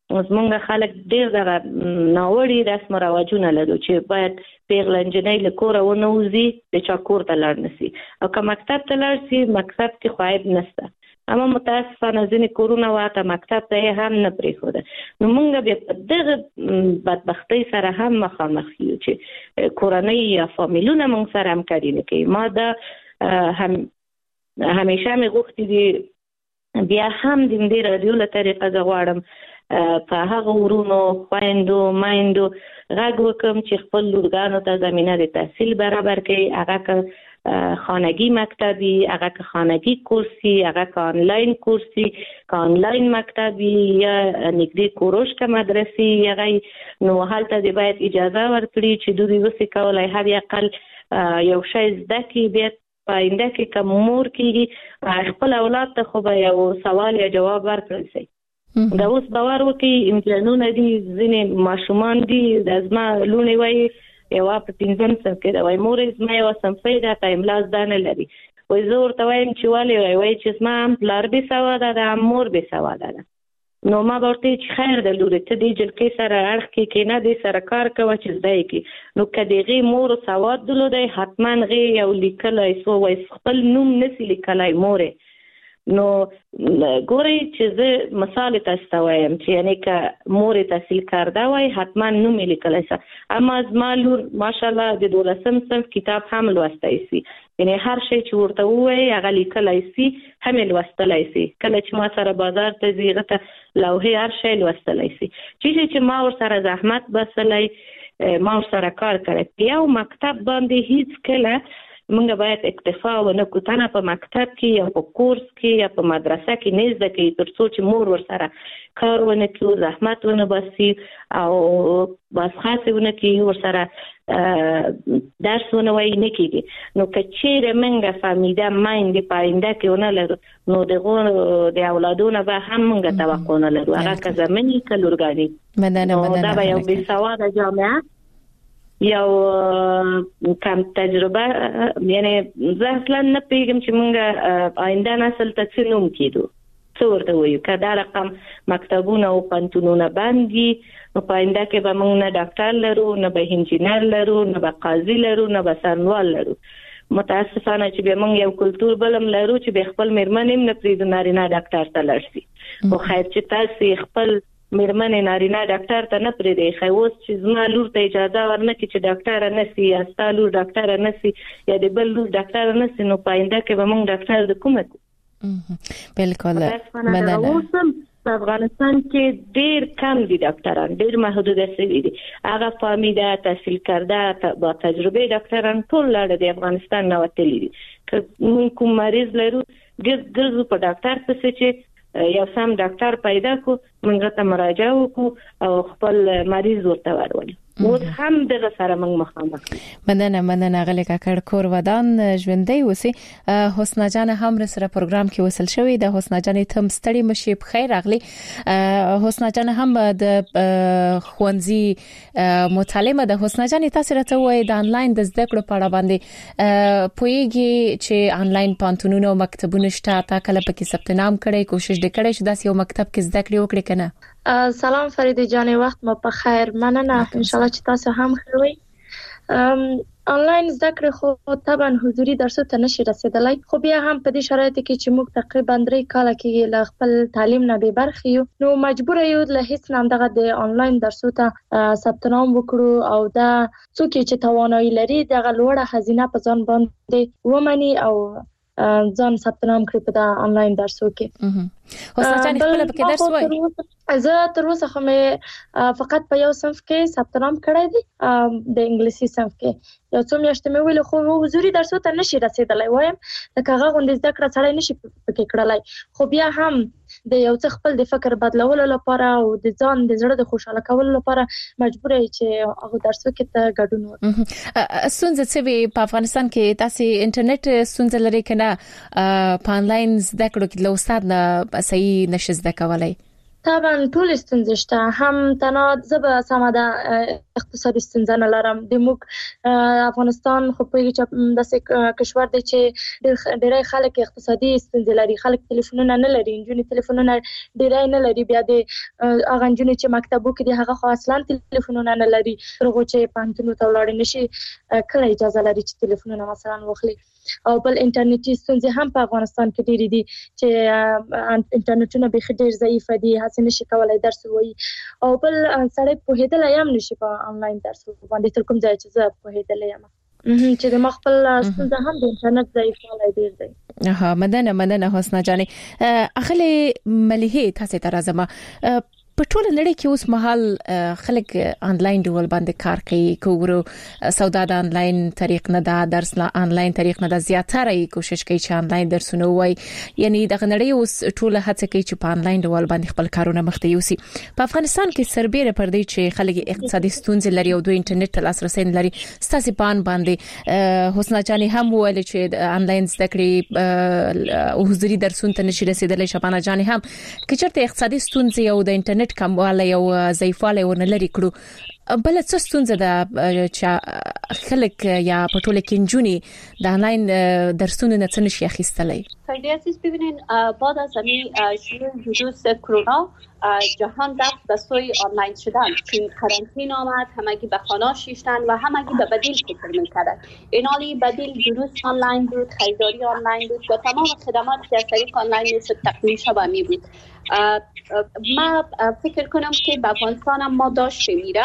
S13: زمونږ خلک ډېر دغه ناوړي رسم او رواجونه لري چې باید پیغله نجلۍ له کوره ونوځي د چا کور ته لاړ نشي او که مکتب ته لاړ شي مکتب کې خو عیب نشته اما متاسفانه ځینې کورونه واته مکتب ته هم نه پرېښوده نو مونږ بیا په دغه بدبختۍ سره هم مخامخ یو چې کورنۍ یا فامیلونه مونږ سره همکاري نه کوي. ما دا همیشه مې غوښتي دي بیا هم د دې رادیو له طریقه زه غواړم په هغه ورونو خویندو مایندو غږ وکړم چې خپل لورګانو ته زمینه د تحصیل برابر کړي، هغه که خانگی مکتبی، هغه که خانگی کورسی، هغه که آنلاین کورسی، که آنلاین مکتبی یا نږدې کوروش که مدرسې هغه نو هلته دې باید اجازه ورکړي چې دوی وسې کولای هر اقل یو شی زده کړي بیا په آینده کې که مور کېږي خپل اولاد ته خو به یو سوال یا جواب ورکړل شي. دا اوس باور وکړي امتحانونه دي ځینې ماشومان دي د زما لوڼې وایي یوه په 5م صنف کې ده وایي مورې زما یوه صنفۍ ده ته املا زده نه لري وایي زه ورته وایم چې ولې وایي چې زما هم پلار بې سواده ده هم مور بې سواده ده نو ما به ورته چې خیر ده لورې ته دې جلکۍ سره اړخ کې کېنه دې سره کار کوه چې زده یې کړي نو که د هغې مور سواد درلودی حتما هغې یو لیکلی سو وایي خپل نوم نسي لیکلی مورې نو ګورئ چې زه مثال تاسو ته وایم چې یعنی که مور تحصیل کرده وای حتما نوم یې لیکلی شه اما زما لور ماشاءالله د 12م صنف کتاب هم لوستی سي یعنی هر شی چې ورته ووایي هغه لیکلی سي هم یې لوستلی سي کله چې ما سره بازار ته ځي هغه ته لوحې هر شی لوستلی سي چې ما ورسره زحمت بسلی ما ورسره کار کړی یو مکتب باندې هیڅ کله مونږ باید اکتفا ونه کړو ته نه په مکتب کې یا په کورس کې یا په مدرسه کې نه زده کوي تر څو چې مور ورسره کار ونه کړو زحمت ونه باسي او بس خاصې ونه کړي ورسره درس ونه وایي نه کېږي نو که چیرې مونږ فهمیده میندې په آینده کې ونه لرو نو دغو د اولادونه به هم مونږ توقع نه لرو هغه که زمینې که لورګانې نو دا به یو بېسواده جامعه یو کم تجربه یعنی زه اصلا نه پیږم چې مونږ آینده نسل ته څه نوم کېدو څه ورته وایو که دا رقم مکتبونه او پوهنتونونه بند وي نو په آینده کې به مونږ نه ډاکټر لرو نه به انجینر لرو نه به قاضي لرو نه به څارنوال لرو متاسفانه چې بیا مونږ یو کلتور بل هم لرو چې بیا خپل مېرمنې هم نه پرېږدو نارینه ډاکټر ته لاړ شي خو خیر چې تاسې خپل مېرمنې نارینه ډاکټر ته نه پرېږدئ ښایي اوس چې زما لور ته اجازه ورنه کړي چې ډاکټره نه سي یا ستا لور ډاکټره نه سي یا د بل لور ډاکټره نه سي نو په آینده کې به موږ ډاکټر د کومه کړو
S2: بالکل مننه
S13: اوس په افغانستان کې ډېر کم دي ډاکټران ډېر محدوده شوي دي هغه فهمیده تحصیل کرده با تجربه ډاکټران ټول لاړه د افغانستان نه وتلي دي که موږ کوم مریض لرو ګرځو په ډاکټر پسې چې یو سم ډاکټر پیدا کو موږ ته مراجعه وکړو او خپل مریض ورته ورولو اوس هم دغه سره موږ مخامخ
S2: مننه غلي کاکړ کور ودان ژوندۍ وسی حسنا جان هم سره پروګرام کې وصل شوې د حسنا جان تم ستړي مشي بخیر اغلي حسنا جان هم د خوانزي متعلمه د حسنا جان تاسو راته وای د انلاین د زده کړو په اړه باندې پویږي چې انلاین پانتونونو مکتبونه شته تا کله پکې ثبت نام کړي کوشش وکړي چې داس یو مکتب کې زده کړې وکړي کنه
S14: سلام فریده جان وخت مو په خیر مننه ان شاء الله چې تاسو هم خوي آنلاین زده کړې خو طبعا حضوري درسو ته نشي رسیدلای خو بیا هم په دې شرایطو کې چې موږ تقریبا 3 کال کې له خپل تعلیم نه به برخې یو نو مجبور یو له هیڅ نام دغه د آنلاین درسو ته ثبت نام وکړو او دا څوک چې توانایي لري دغه لوړه هزینه په ځان باندې ومني او ځان ثبت نام کړی په دا آنلاین درسو کې
S2: حسنا جان خپل پکې درس وای
S14: زه تر اوسه خو مې فقط په یو صنف کې ثبت نام کړی دی د انګلیسي صنف کې یو څو میاشتې مې ویل خو حضوري درسو ته نشي رسیدلای وایم لکه هغه غونډې زده کړه سره نشي پکې کړلای خو بیا هم د یو څه خپل د فکر بدلولو لپاره او د ځان د زړه د خوشاله کولو لپاره مجبور یم چې هغه درسو کې ته ګډون وکړم
S2: ستونزه څه په افغانستان کې تاسو انټرنیټ ستونزه لري کنه په آنلاین زده کړو کې له استاد نه صحیح نشي زده کولای
S14: طبعا ټول ستونزې شته، هم تنها زبه سماده اقتصادي ستونزه نه لرم. د موږ افغانستان خو په داسې کشور دی چې ډېری خلک اقتصادي ستونزې لري، خلک ټلیفونونه نه لري، نجونې ټلیفونونه ډېری نه لري، بیا د هغه نجونې چې مکتبو کې دي هغه خو اصلا ټلیفونونه نه لري، تر هغو چې پوهنتون ته ولاړې نشي کله اجازه لري چې ټلیفونونه مثلا واخلي. او بل انټرنیټي ستونزې هم په افغانستان کې ډېرې دي چې انټرنیټونه به ډېر ضعیف دي، هڅه نشي کولای درس ووایي. او بل سړی پوهېدلی هم نشي په آنلاین درس باندې تر کوم ځای چې زه پوهېدلی یم، چې د ما خپل ستونزه هم د انټرنیټ ضعیفوالی ډېر دی.
S2: مننه حسنا جانې. اخلي مليحه تاسو ته راځم. په ټول نړۍ کې اوس مهال خلک آنلاین ډول باندې کار کوي، کوورو سودا د آنلاین طریق نه ده، درس لا آنلاین طریق نه ده، زیاتره کوشش کوي چې آنلاین درسونه وای. یعنی د نړۍ اوس ټول هڅه کوي چې په آنلاین ډول باندې خپل کارونه مخته یوسي. په افغانستان کې سربېره پر دې چې خلک اقتصادي ستونزې لري او دوی انټرنیټ ته لاسرسي نه لري، ستاسو پان باندې حسنا جانې هم ویل چې د آنلاین زده کړې او حضوري درسونه ته نشي رسیدلی. شبانه جانې هم چې چېرته اقتصادي ستونزې او د انټرنیټ کموالی او ضعیفوالی ورنه لري کړو، بل څه ستونزه ده چې خلک یا په ټوله کې نجونې د آنلاین درسونو نه څه نشي اخیستلی؟
S12: خیلی عزیز، ببینین بعد از شروع ویروس کرونا جهان رفت به سوی آنلاین شدن، چون قرنطینه آمد، همگی به خانه شیشتن و همگی به بدیل فکر می‌کردن. اینالی بدیل دروس آنلاین بود، خریداری آنلاین بود و تمام خدمات که از طریق آنلاین میشد تقدیم شده می بود. ما فکر کنم که به افغانستان هم ما داشتیم میره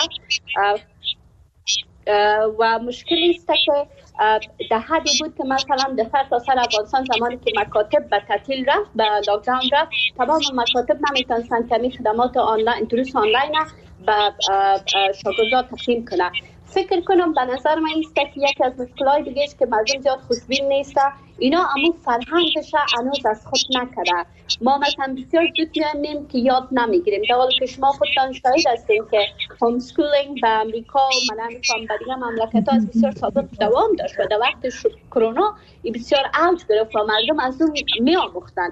S12: و مشکلی است که در حدی بود که مثلا در سرتاسر افغانستان زمانی که مکاتب به تعطیل رفت، به لاکداون رفت، تمام مکاتب نمیتونستن کمی خدمات آنلاین دروس آنلاین به شاگردان تقدیم کنه. فکر کنم به نظر من است که یکی از مشکلات دیگه است که مردم زیاد خوشبین نیست، اینا امو فرهنگش هنوز از خود نکرده. ما مثلا بسیار زود میایم که یاد نمیگیریم، در حالی که شما خودتان شاهد هستین که هوم سکولینگ به امریکا و من نمی‌فهم به دیگه مملکت‌ها از بسیار سابق دوام داشت و در وقت کرونا بسیار اوج گرفت و مردم از اون میآموختن.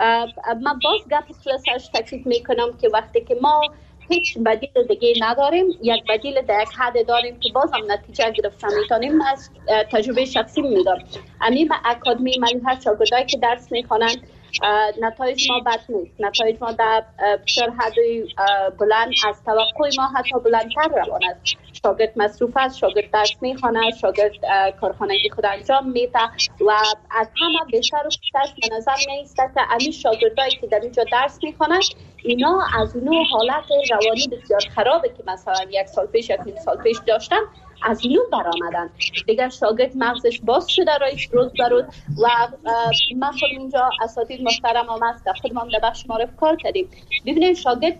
S12: من باز گپ سرش تاکید میکنم که وقتی که ما هیچ بدیل دیگه نداریم، یک بدیل در یک حد داریم که باز هم نتیجه گرفتن میتونیم. از تجربه شخصی میگم، امیم اکادمی ملیحه شاگردایی که درس میخوانند نتایج ما بد نیست، نتایج ما در بسیار حد بلند از توقع ما حتی بلندتر روان است. شاگرد مصروف است، شاگرد درس میخواند، شاگرد کارخانگی خود انجام میده و از همه بیشتر و بیشتر به نظر میاد که امی شاگردایی که در اینجا درس میخوانند اینا از اون حالت روانی بسیار خرابه که مثلا یک سال پیش یک سال پیش داشتن از نو برآمدن. دیگر شاگرد مغزش باز شده رایش روز به روز و ما خود اینجا اساتید محترم هم است که خودمان در بخش معرف کار کردیم. ببینید شاگرد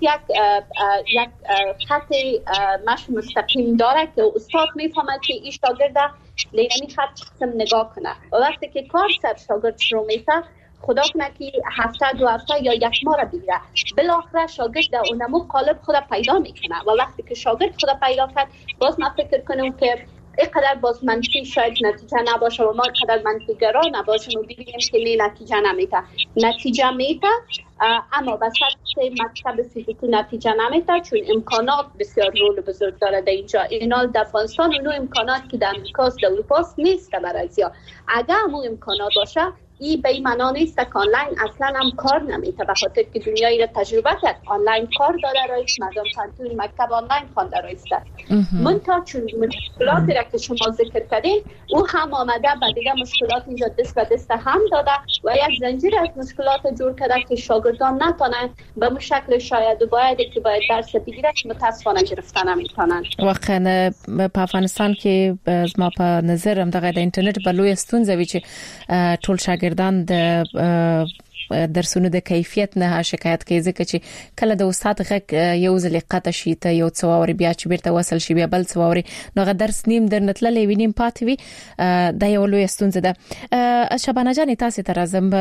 S12: یک خط مشی مستقیم داره که استاد میفهمد که این شاگرد لیمی خط قسم نگاه کنه و وقتی که کار سر شاگرد شروع میشه خدا کنه که هفته دو هفته یا یک ماه را بگیره، بالاخره شاگرد در اونمو قالب خود پیدا میکنه و وقتی که شاگرد خود پیدا کرد باز ما فکر کنیم که اینقدر باز منفی شاید نتیجه نباشه و ما اینقدر منفی گرا نباشیم و ببینیم که نه نتیجه نمیده. نتیجه میده اما به سطح مکتب فیزیکی نتیجه نمیده، چون امکانات بسیار رول بزرگ داره در اینجا. اینال در افغانستان اونو امکانات که در امریکاست در اروپاست نیست برای زیاد. اگر همون امکانات باشه این به این معنا نیست که آنلاین اصلا هم کار نمیده، به خاطر که دنیایی را تجربه کرد آنلاین کار داره رایست، مردم پانتون مکتب آنلاین خوانده رایست. منتها چون مشکلاتی را که شما ذکر کردین او هم آمده و دیگه مشکلات اینجا دست به دست هم داده و یک زنجیر از مشکلات جور کرده که شاگردان نتونن به مو شکل شاید باید که باید درس بگیره متاسفانه گرفتن نمیتونن.
S2: واقعا په افغانستان کې زما په نظر هم دغه د انټرنیټ په لوی ستونزه وی چې ټول شاګردان د درسونو د کیفیت نه شکایت کوي، ځکه چې کله د استاد غږ یو ځل قطع شي ته یو څو اور بیا چې بیرته وصل شي بیا بل څو اور نو درس نیم درنتللې وینم پاتې وي، دا یو لوی ستونزه ده. شبانه جان تاسو ته راځم،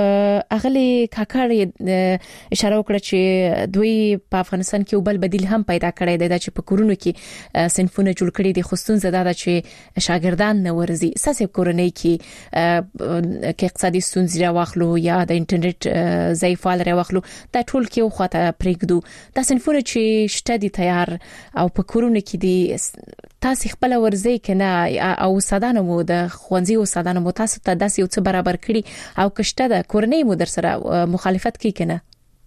S2: اغلی کاکړ اشاره وکړه چې دوی په افغانستان کې بل بدیل هم پیدا کړی دی چې په کورونو کې صنفونه جوړ کړي دي، خو ستونزه ده چې شاګردان نه ورزي. ساسې کورنۍ کې اقتصادي ستونزې راوخلو یا د انټرنیټ انټرنیټ ضعیفال لري واخلو دا ټول کې وخته پرېږدو دا صنفونه چې شته دي تیار او په کورونه کې دي تاسو خپل ورځي کنه او استادانو مو د خوندزي استادانو مو تاسو ته داسې یو څه برابر کړي او کشته د کورنۍ مو در سره مخالفت کوي کنه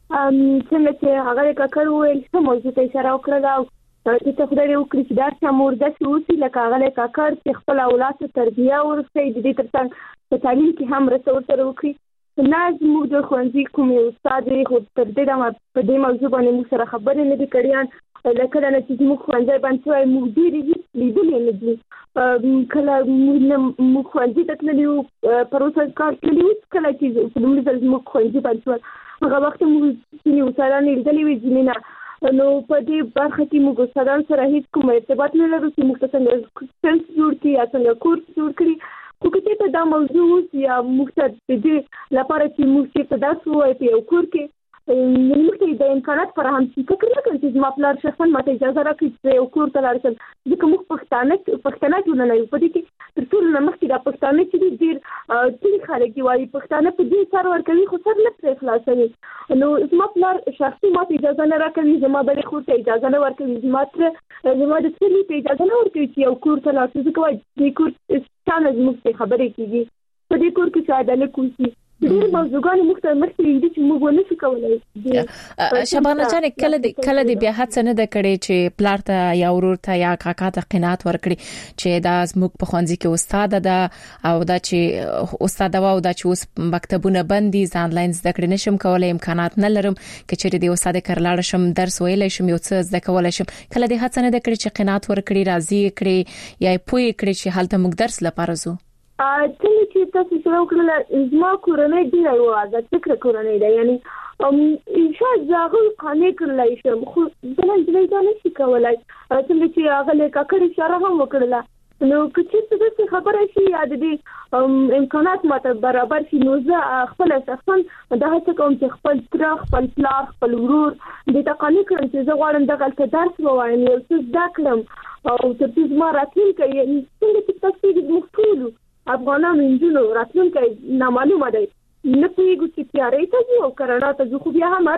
S11: څنګه چې هغه کاکر ویل څه موضوع ته اشاره وکړه چې ته خدای دې وکړي چې دا څمور د سوسي لکه هغه کاکر چې خپل اولاد ته تربیه ورسوي د دې ترڅنګ په تعلیم کې هم رسول سره وکړي لازم موږ د خوندزي کوم استاد خو تر دې دا په دې موضوع باندې موږ سره خبرې نه دي کړې لکه نه چې موږ خوندزي باندې موږ ډېری لیدلې نه دي کله موږ خوندزي ته تللو پروسه کار کړی کله چې په دې ځل موږ خوندزي باندې هغه وخت موږ چې استادان لیدلې وي ځینې نو په دې برخه کې موږ استادان سره هیڅ کوم ارتباط نه لرو چې موږ څنګه سنس جوړ کړي یا څنګه کورس جوړ کړي خو که ته دا موضوع یا موږ ته د دې لپاره چې موږ چې په داسې وای په یو کور کې موږ د امکانات پر هم چې فکر نه کوي چې ما پلار شخصا ماته اجازه راکړي چې یو کور ته لاړ شم ځکه موږ پښتانه ټول نه یو په دې کې تر ټولو نه مخکې دا پښتانه چې ډېر ټول خلک دی وايي پښتانه په دې سر ورکوي خو سر نه پرې خلاصوي نو زما پلار شخصي ماته اجازه نه راکوي زما بل خو ته اجازه نه ورکوي زما د سړي ته اجازه نه ورکوي چې یو کور ته لاړ شي ځکه وايي دې کور څنګه زموږ خبرې کیږي په دې کور کې څه عدالت کوي ډېر موضوعګان مختلف دي چې موږ ونه شو کولای
S2: شبانه جان کله دې بیا هڅه نه د کړې چې پلار ته یا ورور ته یا کاکا ته قناعت ورکړي چې دا زموږ په خوانځي کې استاد ده او دا چې استاد او دا چې اوس مکتبونه بندي ځانلاین زده کړې نشم کولای امکانات نه لرم چې چېرې دې استاد کړلاړ شم درس ویلای شم یو څه زده کولای شم کله دې هڅه نه د کړې چې قناعت ورکړي راضي کړي یا پوي کړي چې حالت موږ درس لپاره زو
S11: څنګه چې تاسو سره وکړل زما کورنۍ دی یو عادت فکر کورنۍ دی یعنی شاید زاغل قانې کړلای شم خو بلند دی نه شي کولای څنګه چې هغه له کاکړ اشاره هم وکړله نو چې څه خبره شي یا د امکانات ماته برابر شي نو زه خپل شخصا دا هڅه کوم چې خپل تر خپل پلار خپل ورور د تقانې کړم چې زه غواړم دغه درس ووایم یو څه زده کړم او تر دې ما راتلونکي یعنی څنګه چې تاسو د مختلفو افغانانو انجونو راتلونکي نامعلومه دی نه پیګو چې تیارې ته ځو او کرانا ته ځو خو بیا هم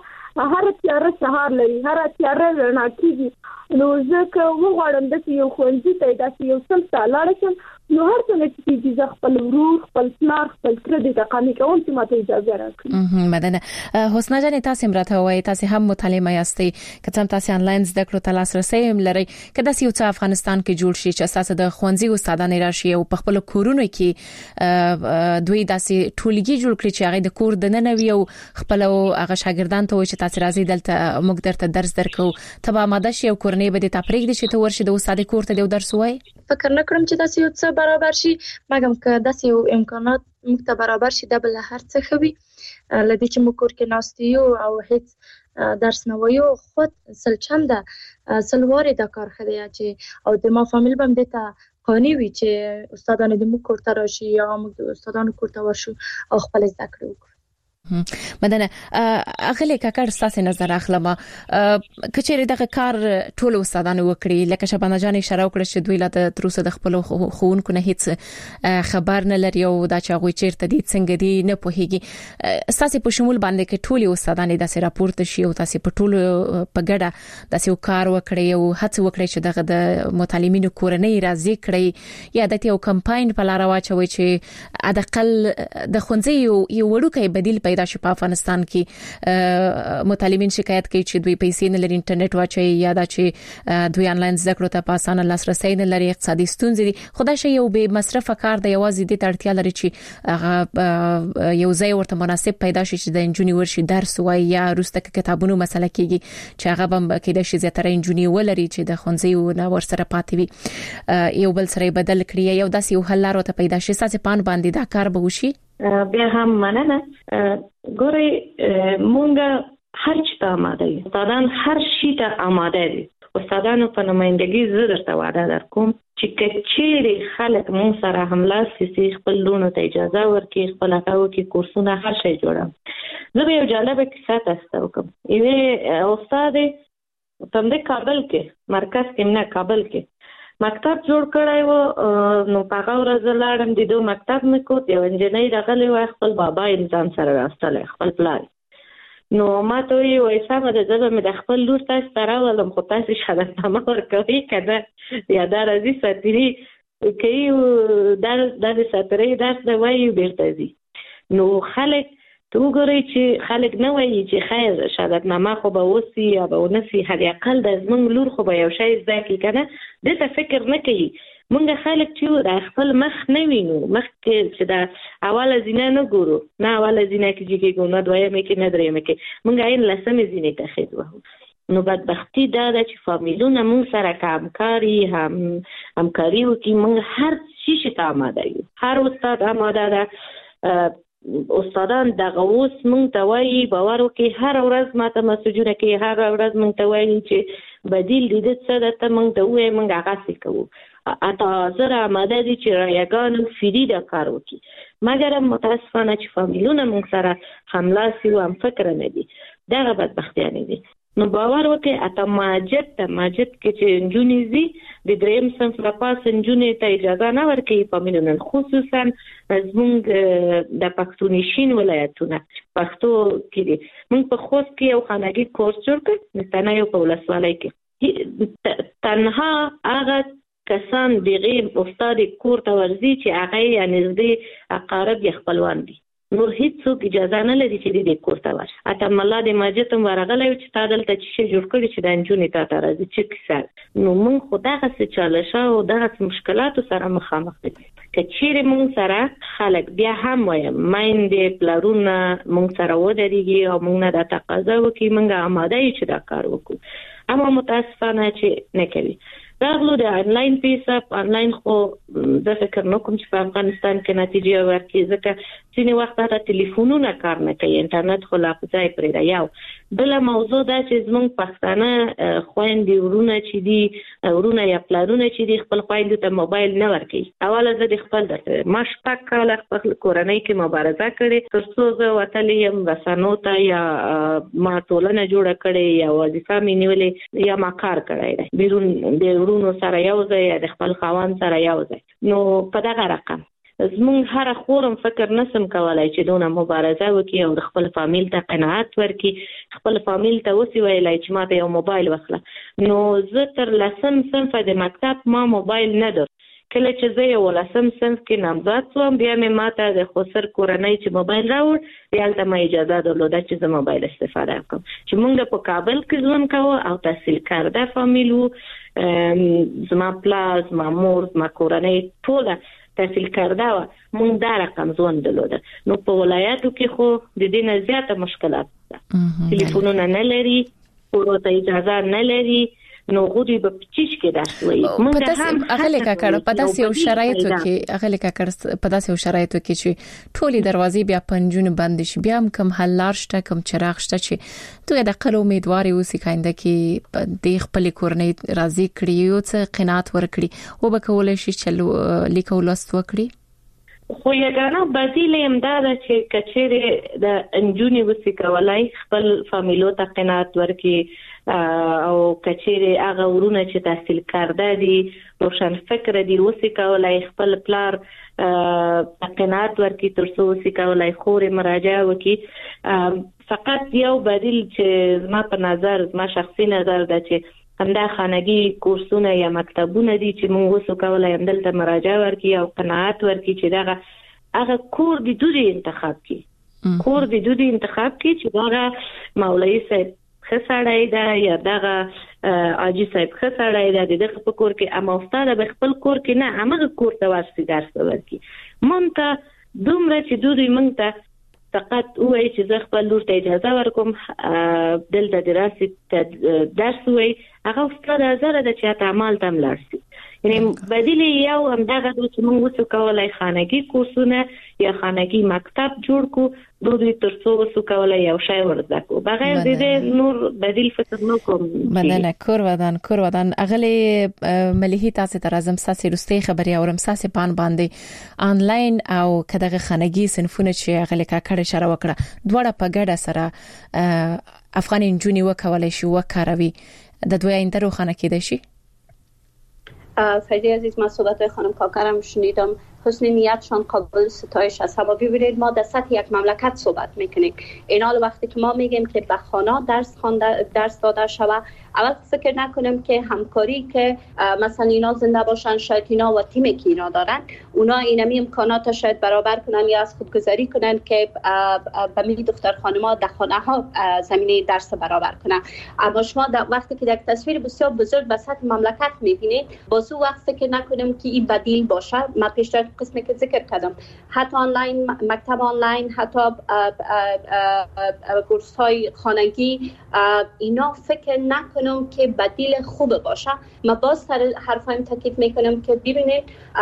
S11: هر تیاره سهار لري هر تیاره رڼا کیږي نو ځکه وغواړم چې یو خوندې ته داسې یو سم لاړ شم نو هر څنګه چې ځ خپل ورور خپل پلار خپل تر دې تقامی کوم چې ماته اجازه راکړي
S2: مدنه حسنا جان تاسو مرته وای تاسو هم متعلمه یاستئ که تاسو آنلاین زده کړو تل لاسرسي هم لري کله چې یو څه افغانستان کې جوړ شي چې اساس د خوندزي استادانو راشي او په خپل کورونو کې دوی داسې ټولګي جوړ کړي چې هغه د کور د ننوي او خپل هغه شاګردان ته وایي چې تاسو راځي دلته موږ درته درس درکو تبا ماده شي او کورنۍ به د تپریک دي چې ته ورشي د استاد کور ته د درس وای
S14: فکر نه کړم چې تاسو یو څه برابر شي مګم که داسې یو امکانات موږ ته برابر شي د بل هر څه خوي لدې چې موږ کور کې ناستیو او هیڅ درس نه وایو خود سلچنده سلواري د کار خدای چې او د ما فامیل بم دته قانی وی چې استادانو د موږ کور ته راشي یا موږ د استادانو کور ته ورشو او خپل زده کړو
S2: مدنه اغلی کاکړ ستاسو نظر اخلم کچېره دغه کار ټول استادانو وکړي لکه شبانه جان اشاره وکړه چې دوی لا تر اوسه د خپل خوونکو نه هیڅ خبر نه لري او دا چې هغه چیرته دي څنګه دي نه پوهیږي ستاسو په شمول باندې کې ټول استادانو د راپورته شي او تاسو په ټول په ګډه د یو کار وکړي او هڅه وکړي چې دغه د متعلمینو کورنۍ راضي کړي یا د یو کمپاین په لار واچوي چې ادقل د خونځي یو وړوکی بدیل پیدا شي په افغانستان کې متعلمین شکایت کوي چې دوی پیسې نه لري انټرنیټ واچي یا دا چې دوی آنلاین زده کړو ته په اسانه لاسرسي نه لري اقتصادي ستونزې دي خدای شي یو به مصرف کار د یوازې د اړتیا لري چې یو ځای ورته مناسب پیدا شي چې د انجونی ورشي درس وای یا روسته کتابونو مسله کیږي چې هغه بم کېد شي زیاتره انجونی ولري چې د خونځي نه ورسره پاتې وي یو بل سره بدل کړی یو داسې یو حل لار ته پیدا شي ساسه پان باندې دا کار به وشي
S13: بیا هم مننه ګوري مونږ هر څه ته آماده یو استادان هر شي ته آماده دي استادانو په نمائندګي زه درته وعده درکوم چې کچېرې خلک مون سره حمله سي خپل لونو ته اجازه ورکړي خپل هغه کې کورسونه هر شي جوړم زه یو جالبه کیسه تاسو کوم یوه استاد په کابل کې مرکز کې نه کابل کې مکتب جوړ کړای و نو په هغه ورځ لاړم د دوه مکتب مې کو یو انجنیر راغلی و خپل بابا انسان سره راستل خپل پلان نو ما ته وی سمه ده زه به د خپل لور تاسو سره ولم خو تاسو شهادتنامه ورکوي کنه یا دا راځي ساتري کوي دا د ساتري درس دی وایي بیرته ځي نو خلک ته وګورئ چې خلک نه وایي چې خیر شهادتنامه خو به وسی یا به ونسی حداقل د زموږ لور خو به یو شی زده کړي کنه دته فکر نه کوي مونږ خلک چې د خپل مخ نه وینو مخ کې چې دا اوله زینه نه ګورو نه اوله زینه کې چې ګورو نه دویمه کې نه دریمه کې مونږ عین لسمه زینه ته خېدو نو بدبختی دا چې فامیلونه مونږ سره همکاري وکړي مونږ هر شي ته آماده یو هر استاد آماده ده استادان دغه اوس مونږ ته وایي باور وکړي هر ورځ ماته مسجونه کوي هر ورځ مونږ ته وایي چې بدیل دې څه ده ته مونږ ته وایي مونږ هغه څه کوو اته زه آماده دي چې رایګانو فری د کار وکړي مګر متاسفانه چې فامیلونه مونږ سره هملاسی و هم فکر نه دي دغه بدبختیانه دي نو باور وکړي اته ماجد کې چې نجونې زی د دریم صنف لپاره نجونې ته اجازه نه ورکوي فامیلونه خصوصا زمونږ د پښتونشین ولایتونه پښتو کې دي مونږ په خوست کې یو خانګي کورس جوړ کړ نستانه یو په ولسوالۍ کې تنها هغه کسان دغه استاد کور ته ورځي چې هغه یې نږدې اقارب یا خپلوان دي نور هیڅوک اجازه نه لري چې دې کور ته ورشي اته مله د ماجد هم ورغلی چې تا دلته چې جوړ کړي چې د انجونې ته راځي چې کیسه نو موږ خو دغه څه چالشه او دغه مشکلاتو سره مخامخ دي کچېره موږ سره خلک بیا هم وایم مایندې پلارونه موږ سره ودرېږي او موږ نه د تقاضا وکړي موږ آماده یو چې دا کار وکړو اما متاسفانه چې نه کوي راغلو د آنلاین پیسه آنلاین خو زه فکر نه کوم چې په افغانستان کې نتیجه ورکړي ځکه ځینې وخت دا ټلیفونونه کار نه کوي انټرنیټ خو لا په ځای پرې دی یو بل موضوع دا چې زموږ پښتانه خويندې ورونه چې دي ورونه یا پلارونه چې دي خپل خويندو ته موبایل نه ورکوي اوله زه د خپل د ما شپږ کاله خپل کورنۍ کې مبارزه کړې ترڅو زه وتلی یم رسنو ته یا ما ټولنه جوړه کړې یا وظیفه مې نیولې یا ما کار کړی دی بیرون د ورونو سره یو ځای د خپل خاوند سره یو ځای نو په دغه رقم زمونږ هر خورم فکر نسم کولای چې دونه مبارزه وکړي او خپل فامیل ته قناعت ورکړي خپل فامیل ته وسی ویلای چې ما ته یو موبایل واخله نو زه تر لسم صنف د مکتب ما موبایل نه در کله چې زه یو لسم صنف کې نامزد شوم بیا مې ماته د خسر کورنۍ چې موبایل راوړ یالته ما اجازه درلوده چې زه موبایل استفاده وکړم چې موږ په کابل کې ژوند کوو او تحصیل کرده فامیلو زما پلار زما مور زما کورنۍ ټول تحصیل کرده و مونږ دا رقم ژوند درلوده نو په ولایتو کې خو د دې نه زیاته مشکلات ده ټلیفونونه نه لري ورو ته اجازه نه لري نو غوډي په پچیش کې داسوي
S2: مونږ هم اغلی کاکړ په داسې یو شرایطو کې اغلی کاکړ په داسې یو شرایطو کې چې ټولي دروازې بیا پنجونه بند شي بیا هم حل لار شته کوم چراغ شته چې دوی د خپل امیدواري اوسې کاینده کې د خپل کورنۍ راضي کړي او څه قناعت ورکړي او به کولای شي چې لیکو لست وکړي
S13: خو یګانه بدیل هم دا چې کچېره د انجونی وسې کولای خپل فامیلو ته قناعت ورکړي او کچېره هغه ورونه چې تحصیل کرده دي روشن فکر دي وسې کولای خپل پلار قناعت ورکړي ترڅو وسې کولای خوري مراجعه وکړي فقط یو بدیل چې زما په نظر زما شخصي نظر ده چې همدا خانګي کورسونه یا مکتبونه دي چې موږ وسو کولای هم دلته مراجعه ورکړي او قناعت ورکړي چې هغه کور د دوی انتخاب کړي کور د دوی انتخاب کړي چې هغه مولوی صاحب خسړای دا یا دغه اجي صاحب خسړای دا دغه په کور کې اما استاد به خپل کور کې نه هغه کور ته ورسي درس ورکړي مونږ دومره چې دوی مونږ ته فقط وایي چې زه خپل لور ته اجازه ورکوم دلته دراسي درس وایي هغه استاد زره د چا تعامل تم لارسي یعنی بدیل یو هم دغه چې موږ وسو کولای خانګي کورسونه یا خانګي مکتب جوړ کو دوی ترڅو وسو کولای یو شی ورزده کو بغیر دې نور بدیل فکر نه کوم
S2: مننه کور ودان اغلی مليحي تاسو ته راځم ساسي رستي خبري اورم ساسي باندې آنلاین او کداغه خانګي صنفونه چې اغلی کاکړ اشاره وکړه دواړه په ګډه سره افغان انجونی وکولای شي وکاروي د دوی انټرو خانه کې دي شي
S12: فریده عزیز، من صحبت خانم کاکرم شنیدم، حسن نیتشان قابل ستایش است. اما ببینید ما در سطح یک مملکت صحبت میکنیم. این حال وقتی که ما میگیم که به خانه درس داده شود، اول فکر نکنیم که همکاری که مثلا اینا زنده باشن، شاید اینا و تیمی که اینا دارن اونا اینمی امکانات شاید برابر کنن یا از خودگذاری کنن که به می دختر خانما در خانه ها زمینه درس برابر کنن. اما شما وقتی که یک تصویر بسیار بزرگ به سطح مملکت میبینید، باز او وقت فکر نکنیم که این بدیل باشه. من پیشتر قسمی که ذکر کردم، حتی آنلاین، مکتب آنلاین، حتی کورس های خانگی، اینا فکر نکنم که بدیل خوب باشه. ما باز سر حرفایم تاکید میکنم که ببینید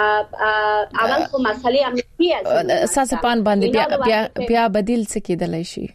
S12: اول خو مسئله امنیتی است.
S2: اساس پان باندې بیا بدیل څه کېدلی شي؟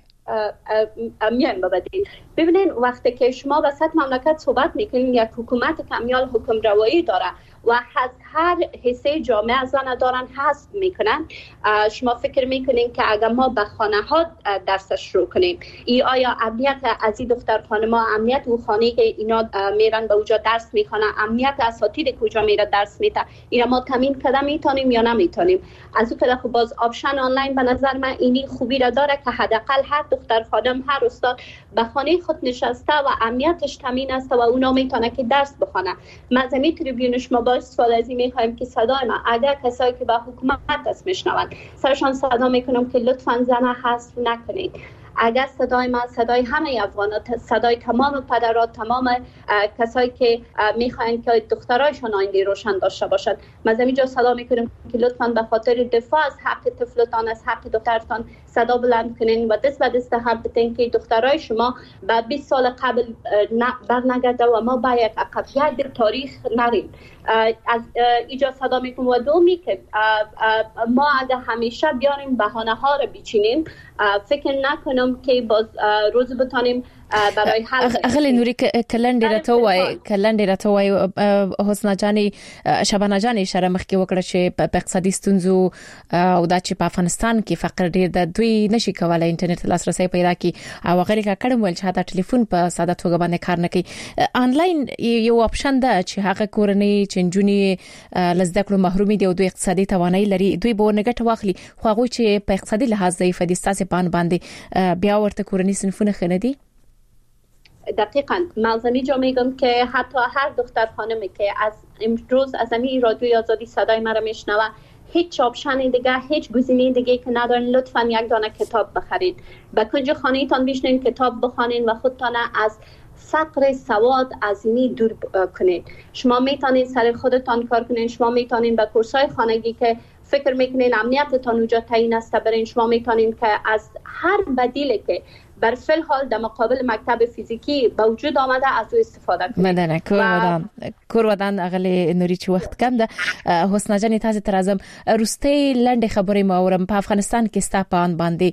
S12: میان بدیل. ببینید وقتی که شما وسط مملکت صحبت میکنین، یک حکومت که امیال حکم روایی داره و از هر حصه جامعه از آن دارن حذف میکنن، شما فکر میکنین که اگر ما به خانه ها درس شروع کنیم، آیا امنیت از این دختر خانما، امنیت او خانه که اینا میرن به اونجا درس میخونن، امنیت اساتید کجا میره درس میده، اینا ما تامین کردن میتونیم یا نمیتونیم؟ از اون طرف باز آپشن آنلاین به نظر من اینی خوبی را داره که حداقل هر دختر خانم، هر استاد به خانه خود نشسته و امنیتش تامین است و اونا میتونه که درس بخونه. من زمین تریبیون شما با استفاده از این میخوایم که صدای ما اگر کسایی که به حکومت دست میشنوند سرشان صدا میکنم که لطفاً زن حذف نکنید. اگر صدای ما، صدای همه افغانات، صدای تمام پدرات، تمام کسایی که میخواین که دخترایشان آینده روشن داشته باشد، من از اینجا صدا میکنم که لطفاً به خاطر دفاع از حق طفلتان، از حق دخترتان صدا بلند کنین و دست به دست هم بتین که دخترای شما به 20 سال قبل برنگرده و ما با یک عقبیت تاریخ نریم. از اینجا صدا میکنم. و دومی که ما اگر همیشه بیاریم بهانه ها رو بچینیم، فکر نکنم که باز روز بتانیم برای حل.
S2: اغلی نوری کلندې راته وای حسنا جاني، شبانه جاني اشاره مخکې وکړه چې په اقتصادي ستونزو او دا چې په افغانستان کې فقر ډیر د دوی نشي کولای انټرنیټ لاسرسي پیدا کړي او غیر کا کړم ول چې دا ټلیفون په ساده توګه باندې کار نه کوي. آنلاین یو اپشن ده چې هغه کورنۍ چې جنونی لزده کړو محرومي دي او دوی اقتصادي توانایي لري، دوی به ورنګټ واخلي، خو هغه چې په اقتصادي لحاظ ضعیف دي ستاسو باندې بیا ورته کورنۍ صنفونه خندي.
S12: دقیقاً ملزمی جا میگم که حتی هر دختر خانمی که از امروز از امی رادیوی آزادی صدای مرا میشنوه، هیچ آپشن دیگه، هیچ گزینه دیگه که ندارین، لطفاً یک دانه کتاب بخرید، به کنج خانه تان بشینین، کتاب بخوانین و خودتان از فقر سواد از اینی دور کنید. شما میتونین سر خودتان کار کنین، شما میتونین به کورسای خانگی که فکر میکنین امنیتتان اونجا تعیین است برین، شما میتونین که از هر بدیلی که بر فل حال در مقابل مکتب فیزیکی به وجود آمده از او استفاده کنید.
S2: مننه کور ودان اغلی نوری چې وخت کم ده. حسنا جان تاسو تر ازم روستي لنډه خبرې ما اورم په افغانستان کې ستا په ان باندې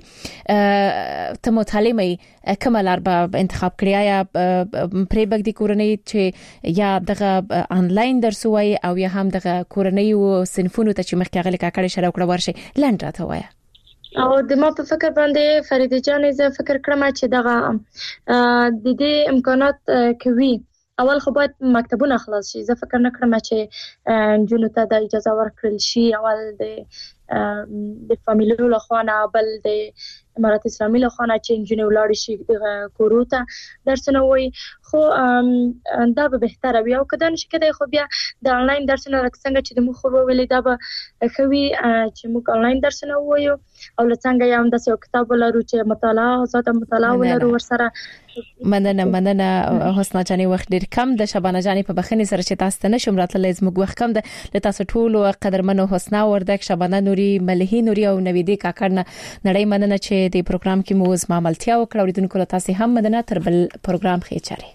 S2: ته مطالعه کومه لار به انتخاب کړی یا پرې بګ دي کورنۍ چې یا دغه آنلاین درس وای او یا هم دغه کورنۍ او صنفونو ته چې مخکې غلي کاکړې شروع کړو ورشي لنډ راته وای.
S14: او د ما په فکر باندې فریده جان زه فکر کړم چې دغه د دې امکانات کوي. اول خو باید مکتبونه خلاص شي. زه فکر نه کړم چې جنونو ته د اجازه ورکړل شي. اول د فامیلونو له خوا نه، بل د امارات اسلامي له خوا نه چې جنونو ولاړ شي کورو ته درسونه وایي، خو دا به بهتره وي. او کله نشي کېدای خو بیا د آنلاین درسونه څنګه چې د مخ وروولې دا به خوي چې موږ آنلاین درسونه وایو او لڅنګه یم د یو کتاب ولرو چې مطالعه آزاد مطالعه ولرو ورسره.
S2: مننه حسنا جاني، وخت ډیر کم د شبانه جاني په بخنه سره چې تاسو ته نشم راتللی، زموږ وخت کم ده. له تاسو ټول قدرمنو حسنا وردک، شبانه نوري، ملهي نوري او نویدې کاکړ نړۍ مننه چې د پروګرام کې مو زما ملتیا وکړه. اوریدونکو تاسو هم مننه. تر بل پروګرام خې چاري.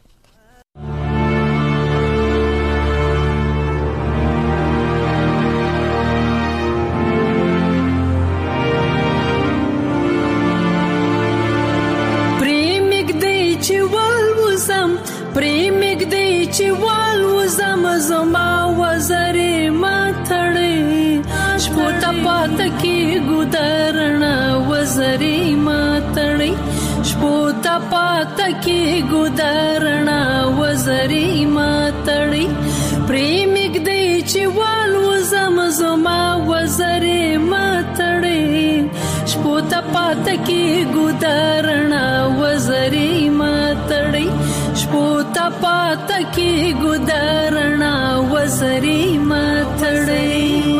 S15: پریمګ دی چې والوزم زما وزرې ماتړې شپو ته پات کې ګودرنا وزرې ماتړې شپو ته پات کې ګودرنا وزرې ماتړې پریمګ دی چې وال وزم زما وزرې ماتړې شپو ته پات کې ګدارنا وزرې ماتړې شپو ته پات کې ګدارنا وزرې ماتړې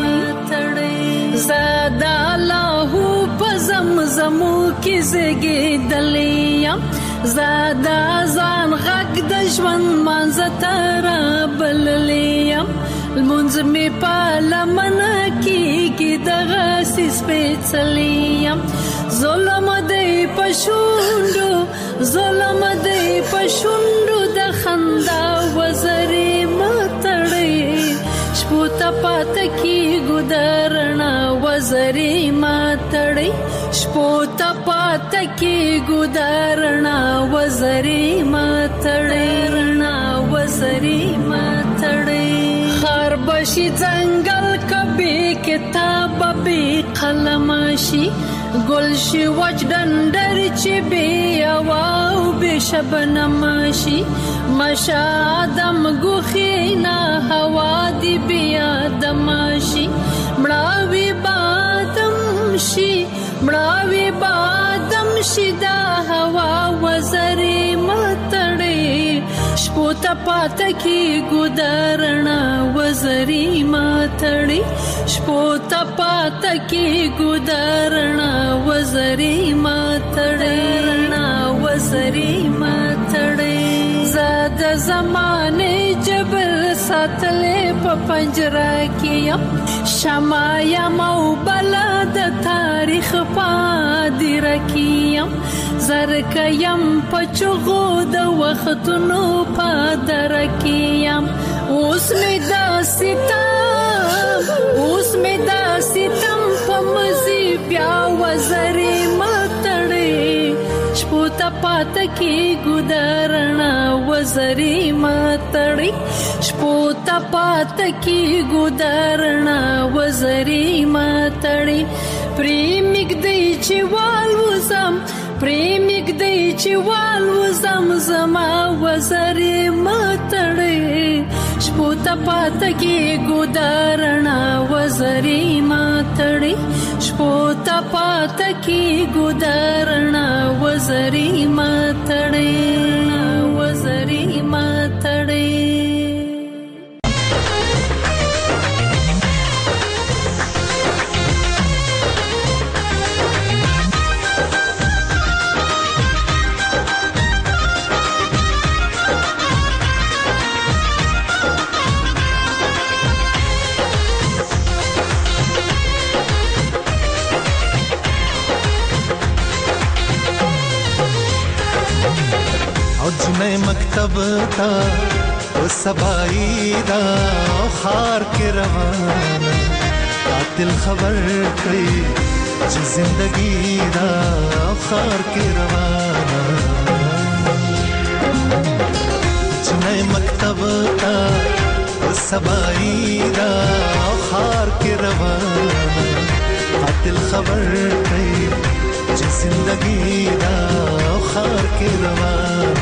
S15: زادا الله په زمزمو کې زګې دلیم زادا ځان غږ د ژوند منځ تر بللیم المنځ می په لمن کې دغه سپېڅلیم ظلم دی پښوندو ظلم دی پښوندو د خندا وزرې ماتړې شپو ته پات کې ګدارنا وزرې ماتړې شپو ته پات کې ګدارنا وزرې ماتړې وزرې ماتړې خار بشي ځنګل کبي کتاب به قلم شي ګل شي وچ ډنډر چې بي او به شبنم شي مشادم ګوخینا هوا دی بیا دمشي مړاوي بادم شي مړاوي بادم شي دا هوا وزرې ماتړې شپو ته پات کې ګدارنا وزرې ماتړې شپو ته پات کې ګدارنا وزرې ماتړې وزرې ماتړې زاد زمانه جبر ساتلې په پنجره کې شمایا مو بلد تاریخ پادر کیم زرکیم پچغو د وختونو پادر کیم اوس می دا ستم په مزي بیا وزرې ماتړې شپو ته پات کې ګدارنا وزرې ماتړې شپو ته پات کې ګدارنا وزرې ماتړې پریمګ دی چې والوزم پریمګ دی چې والوزم زما وزرې ماتړې شپو ته پات کې ګدارنا وزرې ماتړې شپو ته پات کې ګدارنا وزرې ماتړې وزرې ماتړې
S16: جنې مکتب تا او سبای دا خار کې روان قاتل خبر کړی چې زندگی دا خار کې روان جنې مکتب تا او سبای دا خار کې روان قاتل خبر کړی چې زندگی دا خار کې روان